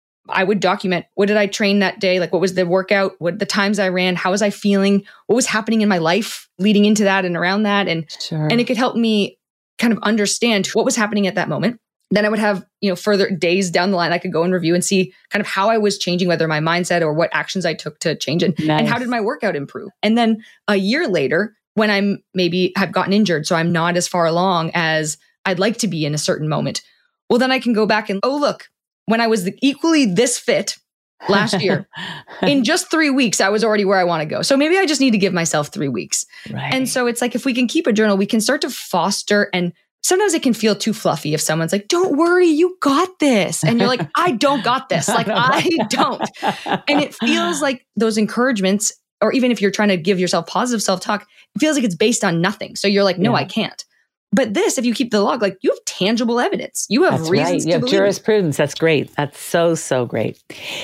C: I would document, what did I train that day? Like, what was the workout? What the times I ran? How was I feeling? What was happening in my life leading into that and around that? And, and it could help me kind of understand what was happening at that moment. Then I would have, further days down the line, I could go and review and see kind of how I was changing, whether my mindset or what actions I took to change it. And how did my workout improve? And then a year later, when I'm maybe have gotten injured, so I'm not as far along as I'd like to be in a certain moment, well, then I can go back and, oh, look, when I was equally this fit last year, in just 3 weeks, I was already where I want to go. So maybe I just need to give myself 3 weeks. Right. And so it's like, if we can keep a journal, we can start to foster, and sometimes it can feel too fluffy if someone's like, don't worry, you got this. And you're like, I don't got this. Like, I don't. And it feels like those encouragements, or even if you're trying to give yourself positive self-talk, it feels like it's based on nothing. So you're like, no, I can't. But this, if you keep the log, like, you have tangible evidence. You have reasons to believe. You have
B: jurisprudence. That's great. That's so, so great.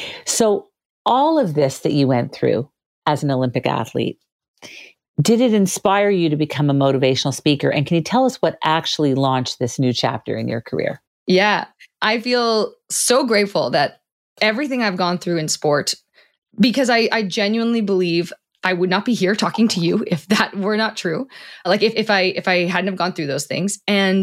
B: So all of this that you went through as an Olympic athlete, did it inspire you to become a motivational speaker? And can you tell us what actually launched this new chapter in your career?
C: Yeah, I feel so grateful that everything I've gone through in sport, because I genuinely believe I would not be here talking to you if that were not true. Like, if I hadn't have gone through those things. And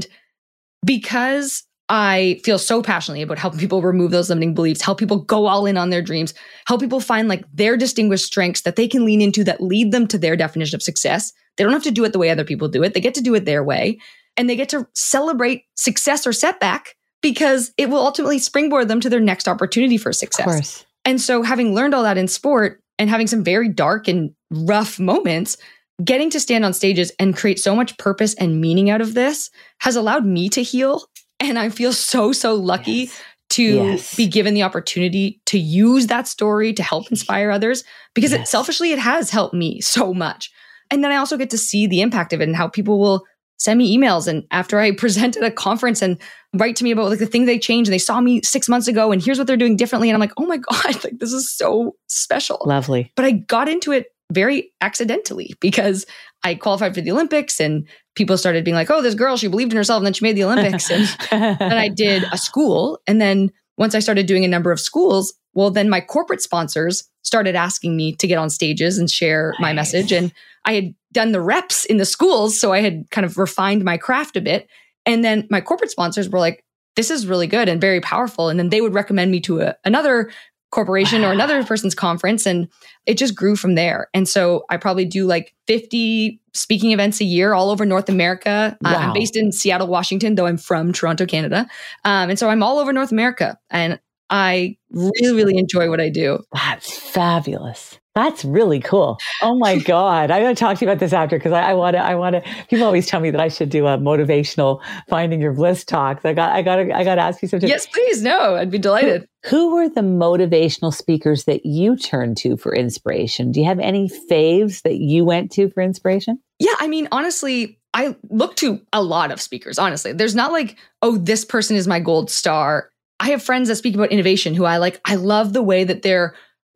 C: because I feel so passionately about helping people remove those limiting beliefs, help people go all in on their dreams, help people find like their distinguished strengths that they can lean into that lead them to their definition of success. They don't have to do it the way other people do it. They get to do it their way, and they get to celebrate success or setback because it will ultimately springboard them to their next opportunity for success.
B: Of course. And
C: so, having learned all that in sport and having some very dark and rough moments, getting to stand on stages and create so much purpose and meaning out of this has allowed me to heal. And I feel so, so lucky to be given the opportunity to use that story to help inspire others, because selfishly, it has helped me so much. And then I also get to see the impact of it and how people will send me emails. And after I present at a conference and write to me about like the thing they changed, and they saw me 6 months ago and here's what they're doing differently. And I'm like, oh my God, like, this is so special.
B: Lovely.
C: But I got into it very accidentally because I qualified for the Olympics, and people started being like, oh, this girl, she believed in herself and then she made the Olympics. And then I did a school. And then once I started doing a number of schools, well, then my corporate sponsors started asking me to get on stages and share my message. And I had done the reps in the schools, so I had kind of refined my craft a bit. And then my corporate sponsors were like, this is really good and very powerful. And then they would recommend me to another corporation or another person's conference. And it just grew from there. And so I probably do like 50 speaking events a year all over North America.
B: Wow.
C: I'm based in Seattle, Washington, though I'm from Toronto, Canada. And so I'm all over North America. And I really, really enjoy what I do.
B: That's fabulous. That's really cool. Oh my God. I'm going to talk to you about this after, because I want to, people always tell me that I should do a motivational Finding Your Bliss talk. So I got to ask you something.
C: Yes, please. No, I'd be delighted.
B: Who were the motivational speakers that you turned to for inspiration? Do you have any faves that you went to for inspiration?
C: Yeah. I mean, honestly, I look to a lot of speakers, honestly. There's not like, oh, this person is my gold star. I have friends that speak about innovation who I love the way that they're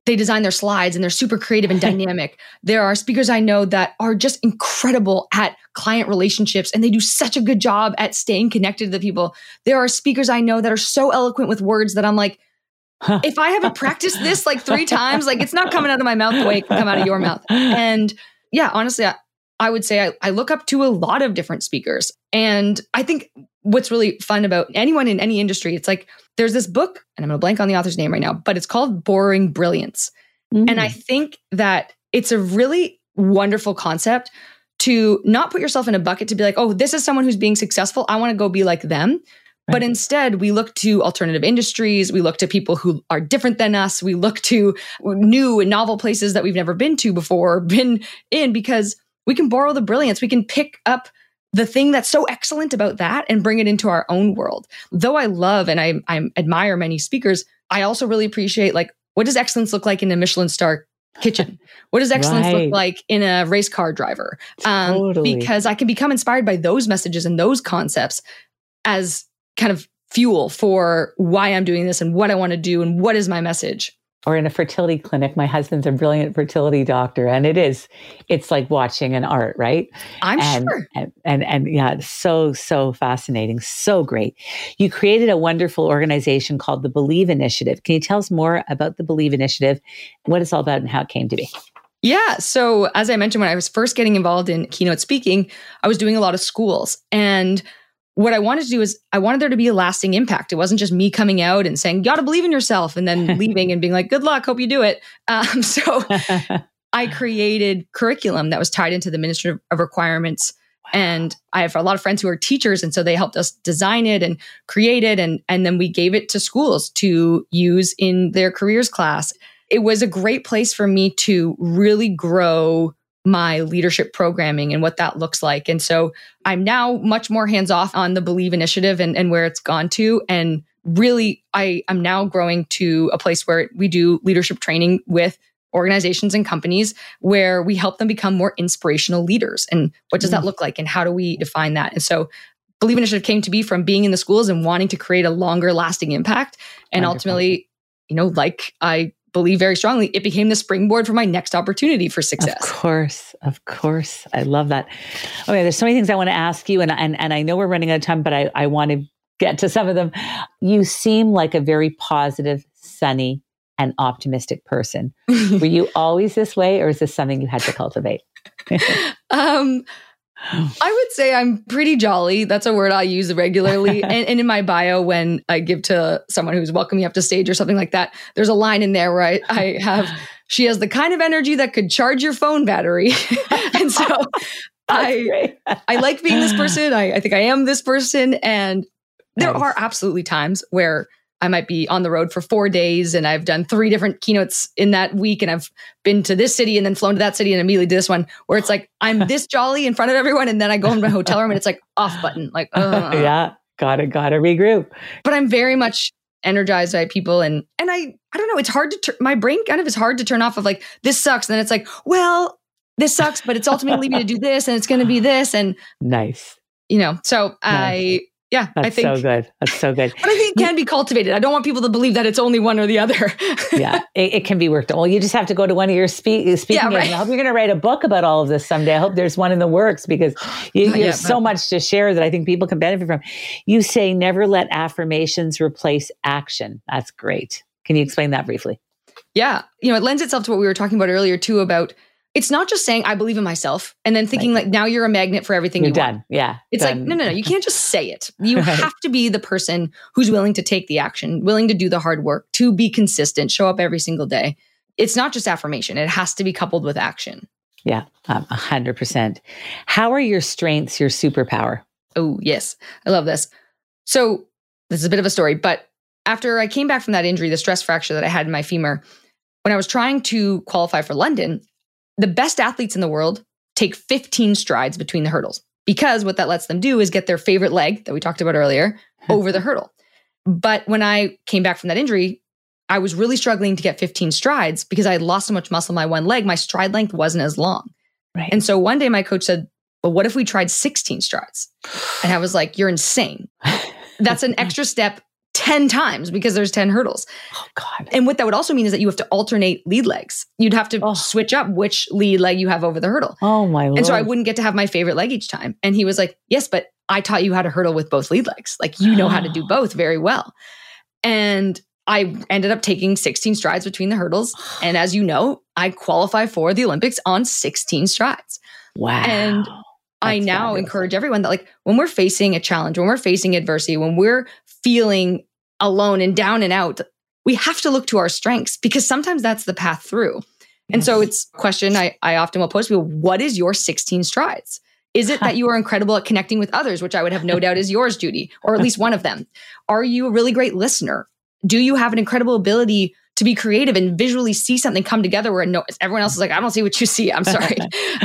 C: they design their slides and they're super creative and dynamic. There are speakers I know that are just incredible at client relationships and they do such a good job at staying connected to the people. There are speakers I know that are so eloquent with words that I'm like, if I haven't practiced this like 3 times, like it's not coming out of my mouth the way it can come out of your mouth. And yeah, honestly, I would say I look up to a lot of different speakers. And I think what's really fun about anyone in any industry, it's like there's this book, and I'm going to blank on the author's name right now, but it's called Boring Brilliance. And I think that it's a really wonderful concept to not put yourself in a bucket to be like, oh, this is someone who's being successful. I want to go be like them. Right. But instead, we look to alternative industries. We look to people who are different than us. We look to new and novel places that we've never been to before, or been in, because we can borrow the brilliance. We can pick up the thing that's so excellent about that and bring it into our own world. Though I love and I admire many speakers, I also really appreciate, like, what does excellence look like in a Michelin star kitchen? What does excellence look like in a race car driver?
B: Totally.
C: Because I can become inspired by those messages and those concepts as kind of fuel for why I'm doing this and what I want to do and what is my message.
B: Or in a fertility clinic, my husband's a brilliant fertility doctor, and it's like watching an art, right?
C: I'm sure.
B: And yeah, it's so fascinating, so great. You created a wonderful organization called the Believe Initiative. Can you tell us more about the Believe Initiative, what it's all about and how it came to be?
C: Yeah. So as I mentioned, when I was first getting involved in keynote speaking, I was doing a lot of schools. And what I wanted to do is I wanted there to be a lasting impact. It wasn't just me coming out and saying, you got to believe in yourself, and then leaving and being like, good luck, hope you do it. So I created curriculum that was tied into the Ministry of Requirements. Wow. And I have a lot of friends who are teachers. And so they helped us design it and create it. And then we gave it to schools to use in their careers class. It was a great place for me to really grow my leadership programming and what that looks like. And so I'm now much more hands-off on the Believe Initiative and where it's gone to. And really, I'm now growing to a place where we do leadership training with organizations and companies where we help them become more inspirational leaders. And what does that look like? And how do we define that? And so Believe Initiative came to be from being in the schools and wanting to create a longer lasting impact. And ultimately, like I believe very strongly, it became the springboard for my next opportunity for success.
B: Of course. I love that. Okay, there's so many things I want to ask you, and I know we're running out of time, but I want to get to some of them. You seem like a very positive, sunny, and optimistic person. Were you always this way, or is this something you had to cultivate?
C: I would say I'm pretty jolly. That's a word I use regularly. And in my bio, when I give to someone who's welcoming me up to stage or something like that, there's a line in there where I have, she has the kind of energy that could charge your phone battery. And so I like being this person. I think I am this person. And there are absolutely times where I might be on the road for 4 days and I've done 3 different keynotes in that week. And I've been to this city and then flown to that city and immediately to this one where it's like, I'm this jolly in front of everyone. And then I go home to my hotel room and it's like off button. Like,
B: yeah, gotta regroup.
C: But I'm very much energized by people. And I don't know, it's hard to, my brain kind of is hard to turn off of like, this sucks. And then it's like, well, this sucks, but it's ultimately leading me to do this and it's going to be this. And
B: nice.
C: So nice. I think
B: so good. That's so good.
C: But I think it can be cultivated. I don't want people to believe that it's only one or the other.
B: Yeah, it can be worked on. Well, you just have to go to one of your speaking gigs. I hope you're going to write a book about all of this someday. I hope there's one in the works because you have so much to share that I think people can benefit from. You say never let affirmations replace action. That's great. Can you explain that briefly?
C: Yeah. It lends itself to what we were talking about earlier too about it's not just saying, I believe in myself, and then thinking like, now you're a magnet for everything you're
B: done.
C: Want.
B: Yeah.
C: It's
B: done.
C: like, no. You can't just say it. You have to be the person who's willing to take the action, willing to do the hard work, to be consistent, show up every single day. It's not just affirmation. It has to be coupled with action.
B: Yeah, 100%. How are your strengths your superpower?
C: Oh, yes. I love this. So this is a bit of a story, but after I came back from that injury, the stress fracture that I had in my femur, when I was trying to qualify for London, the best athletes in the world take 15 strides between the hurdles because what that lets them do is get their favorite leg that we talked about earlier over the hurdle. But when I came back from that injury, I was really struggling to get 15 strides because I had lost so much muscle in my one leg. My stride length wasn't as long.
B: Right.
C: And so one day my coach said, well, what if we tried 16 strides? And I was like, you're insane. That's an extra step 10 times because there's 10 hurdles.
B: Oh God.
C: And what that would also mean is that you have to alternate lead legs. You'd have to switch up which lead leg you have over the hurdle.
B: Oh my Lord.
C: And so I wouldn't get to have my favorite leg each time. And he was like, yes, but I taught you how to hurdle with both lead legs. Like, you know how to do both very well. And I ended up taking 16 strides between the hurdles. And as you know, I qualify for the Olympics on 16 strides.
B: Wow.
C: And I now encourage everyone that, like, when we're facing a challenge, when we're facing adversity, when we're feeling alone and down and out, we have to look to our strengths, because sometimes that's the path through. And so it's a question I often will pose to people: what is your 16 strides? Is it that you are incredible at connecting with others, which I would have no doubt is yours, Judy, or at least one of them? Are you a really great listener? Do you have an incredible ability to be creative and visually see something come together where everyone else is like, I don't see what you see. I'm sorry.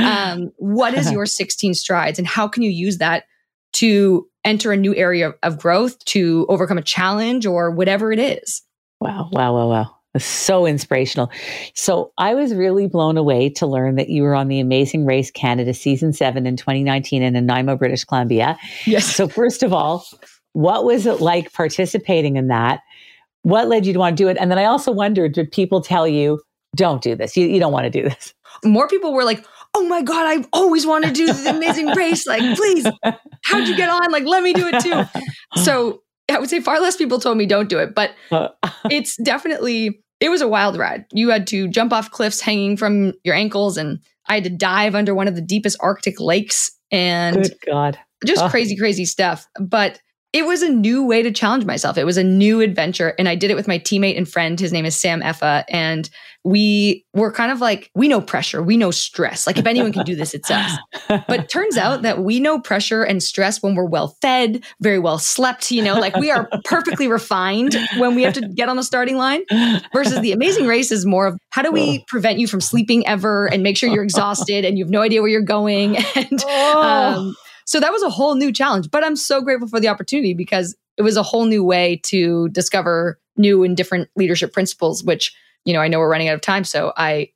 C: What is your 16 strides, and how can you use that to enter a new area of growth, to overcome a challenge, or whatever it is?
B: Wow. It's so inspirational. So I was really blown away to learn that you were on the Amazing Race Canada Season 7 in 2019 in Nanaimo, British Columbia.
C: Yes.
B: So first of all, what was it like participating in that? What led you to want to do it? And then I also wondered, did people tell you, don't do this? You don't want to do this?
C: More people were like, oh my God, I've always wanted to do the Amazing Race. Like, please, how'd you get on? Like, let me do it too. So I would say far less people told me don't do it, but it's definitely, it was a wild ride. You had to jump off cliffs hanging from your ankles, and I had to dive under one of the deepest Arctic lakes, and
B: good God,
C: just crazy stuff. But it was a new way to challenge myself. It was a new adventure. And I did it with my teammate and friend. His name is Sam Effa. And we were kind of like, we know pressure. We know stress. Like, if anyone can do this, it's us. But it turns out that we know pressure and stress when we're well fed, very well slept, like we are perfectly refined when we have to get on the starting line, versus the Amazing Race is more of, how do we prevent you from sleeping ever and make sure you're exhausted and you have no idea where you're going? And, so that was a whole new challenge, but I'm so grateful for the opportunity, because it was a whole new way to discover new and different leadership principles, which, I know we're running out of time. So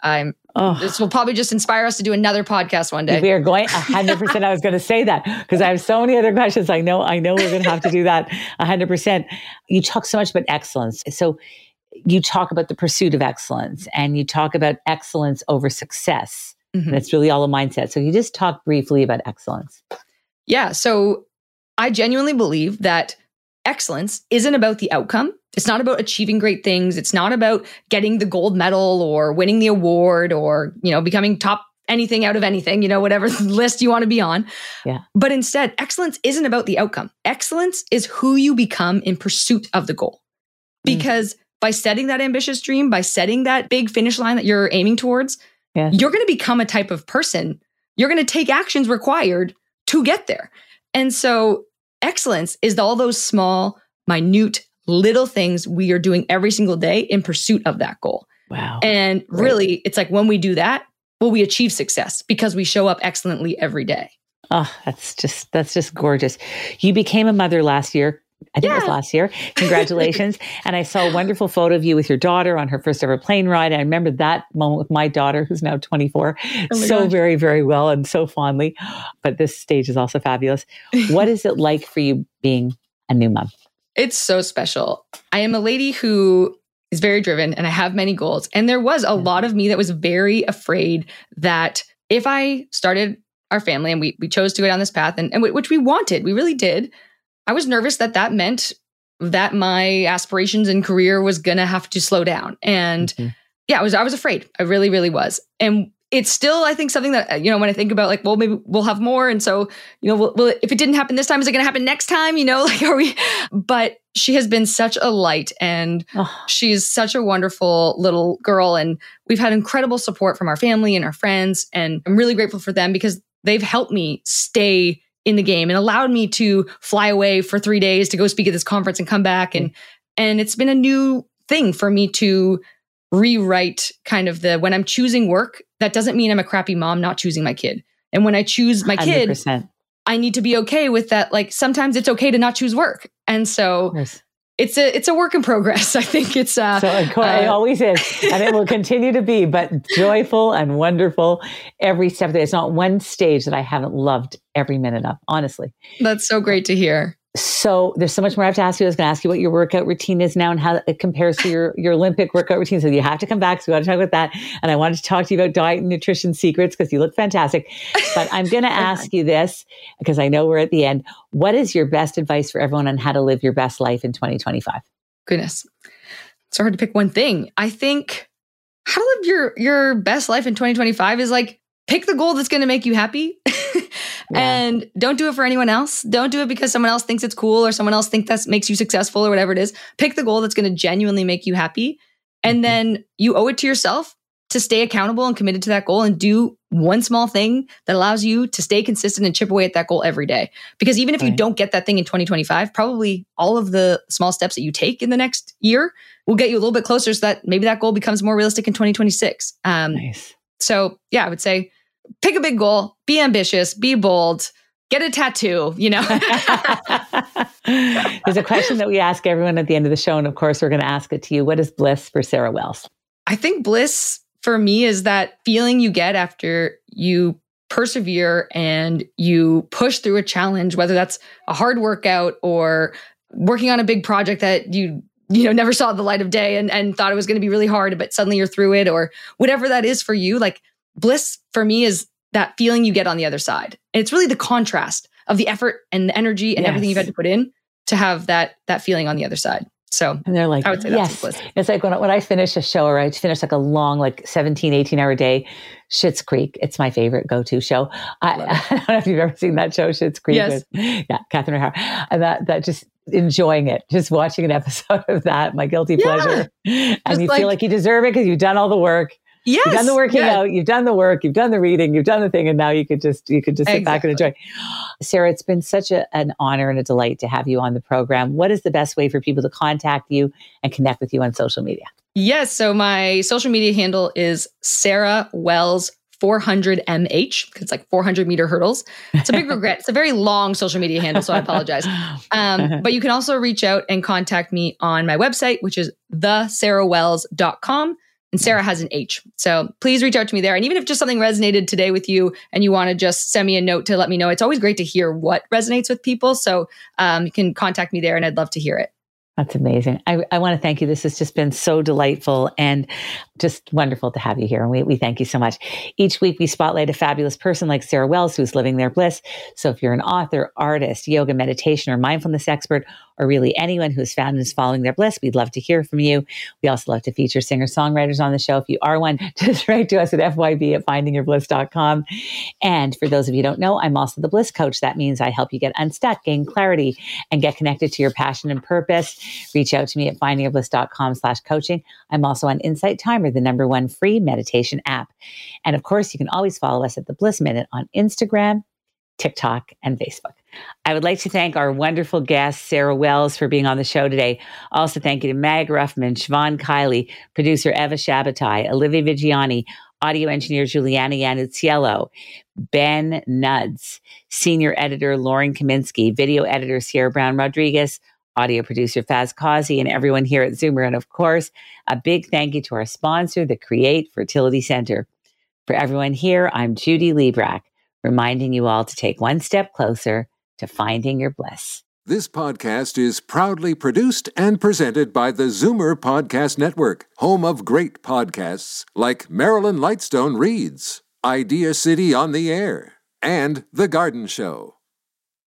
C: this will probably just inspire us to do another podcast one day.
B: We are going 100%. I was going to say that because I have so many other questions. I know we're going to have to do that 100%. You talk so much about excellence. So you talk about the pursuit of excellence, and you talk about excellence over success. Mm-hmm. That's really all a mindset. So you just talk briefly about excellence.
C: Yeah. So I genuinely believe that excellence isn't about the outcome. It's not about achieving great things. It's not about getting the gold medal or winning the award or, becoming top anything out of anything, whatever list you want to be on.
B: Yeah.
C: But instead, excellence isn't about the outcome. Excellence is who you become in pursuit of the goal. Because by setting that ambitious dream, by setting that big finish line that you're aiming towards, you're going to become a type of person. You're going to take actions required to get there. And so excellence is all those small, minute, little things we are doing every single day in pursuit of that goal.
B: Wow.
C: And really, it's like, when we do that, we achieve success because we show up excellently every day.
B: Oh, that's just gorgeous. You became a mother last year. I think it was last year. Congratulations. And I saw a wonderful photo of you with your daughter on her first ever plane ride. I remember that moment with my daughter, who's now 24, very, very well and so fondly. But this stage is also fabulous. What is it like for you being a new mom?
C: It's so special. I am a lady who is very driven, and I have many goals. And there was a lot of me that was very afraid that if I started our family and we chose to go down this path, and which we wanted, we really did, I was nervous that meant that my aspirations and career was going to have to slow down. And I was afraid. I really, really was. And it's still, I think, something that, when I think about, like, well, maybe we'll have more. And so, if it didn't happen this time, is it going to happen next time? Are we? But she has been such a light, and she's such a wonderful little girl. And we've had incredible support from our family and our friends. And I'm really grateful for them, because they've helped me stay in the game and allowed me to fly away for 3 days to go speak at this conference and come back. And it's been a new thing for me to rewrite kind of when I'm choosing work, that doesn't mean I'm a crappy mom not choosing my kid. And when I choose my kid,
B: 100%.
C: I need to be okay with that. Like, sometimes it's okay to not choose work. And so it's a work in progress. I think it's
B: it always is, and it will continue to be, but joyful and wonderful every step of the way. It's not one stage that I haven't loved every minute of, honestly.
C: That's so great to hear.
B: So there's so much more I have to ask you. I was going to ask you what your workout routine is now and how it compares to your Olympic workout routine. So you have to come back. So we got to talk about that. And I wanted to talk to you about diet and nutrition secrets because you look fantastic. But I'm going to ask you this because I know we're at the end. What is your best advice for everyone on how to live your best life in 2025?
C: Goodness. It's hard to pick one thing. I think how to live your best life in 2025 is like, pick the goal that's going to make you happy. And don't do it for anyone else. Don't do it because someone else thinks it's cool or someone else thinks that makes you successful or whatever it is. Pick the goal that's going to genuinely make you happy. And then you owe it to yourself to stay accountable and committed to that goal and do one small thing that allows you to stay consistent and chip away at that goal every day. Because even if you don't get that thing in 2025, probably all of the small steps that you take in the next year will get you a little bit closer so that maybe that goal becomes more realistic in 2026.
B: Nice.
C: So yeah, I would say pick a big goal, be ambitious, be bold, get a tattoo,
B: There's a question that we ask everyone at the end of the show. And of course, we're going to ask it to you. What is bliss for Sarah Wells?
C: I think bliss for me is that feeling you get after you persevere and you push through a challenge, whether that's a hard workout or working on a big project that you never saw the light of day and thought it was going to be really hard, but suddenly you're through it, or whatever that is for you. Like bliss for me is that feeling you get on the other side. And it's really the contrast of the effort and the energy and everything you've had to put in to have that feeling on the other side. So
B: and they're like,
C: I would say that's bliss.
B: It's like when I finish a show or I finish like a long, like 17, 18 hour day, Schitt's Creek. It's my favorite go-to show. I don't know if you've ever seen that show, Schitt's Creek.
C: Yes.
B: With, Catherine O'Hara. And that just enjoying it, just watching an episode of that, my guilty pleasure. And you feel like you deserve it because you've done all the work.
C: Yes.
B: You've done the working out, you've done the work, you've done the reading, you've done the thing, and now you could just sit back and enjoy. Sarah, it's been such an honor and a delight to have you on the program. What is the best way for people to contact you and connect with you on social media?
C: Yes. So my social media handle is Sarah Wells 400mh. It's like 400 meter hurdles. It's a big regret. It's a very long social media handle, so I apologize. But you can also reach out and contact me on my website, which is thesarahwells.com. And Sarah has an H. So please reach out to me there. And even if just something resonated today with you and you want to just send me a note to let me know, it's always great to hear what resonates with people. So you can contact me there and I'd love to hear it.
B: That's amazing. I want to thank you. This has just been so delightful and just wonderful to have you here. And we thank you so much. Each week we spotlight a fabulous person like Sarah Wells, who's living their bliss. So if you're an author, artist, yoga, meditation, or mindfulness expert, or really anyone who's found and is following their bliss, we'd love to hear from you. We also love to feature singer-songwriters on the show. If you are one, just write to us at fyb@findingyourbliss.com. And for those of you who don't know, I'm also the Bliss Coach. That means I help you get unstuck, gain clarity, and get connected to your passion and purpose. Reach out to me at findingyourbliss.com/coaching. I'm also on Insight Timer, the #1 free meditation app. And of course, you can always follow us at The Bliss Minute on Instagram, TikTok, and Facebook. I would like to thank our wonderful guest, Sarah Wells, for being on the show today. Also, thank you to Mag Ruffman, Siobhan Kiley, producer Eva Shabatai, Olivia Vigiani, audio engineer Juliana Yanuziello, Ben Nuds, senior editor Lauren Kaminsky, video editor Sierra Brown Rodriguez, audio producer Faz Kazi, and everyone here at Zoomer. And of course, a big thank you to our sponsor, the Create Fertility Center. For everyone here, I'm Judy Liebrecht, reminding you all to take one step closer to finding your bliss.
A: This podcast is proudly produced and presented by the Zoomer Podcast Network, home of great podcasts like Marilyn Lightstone Reads, Idea City on the Air, and The Garden Show.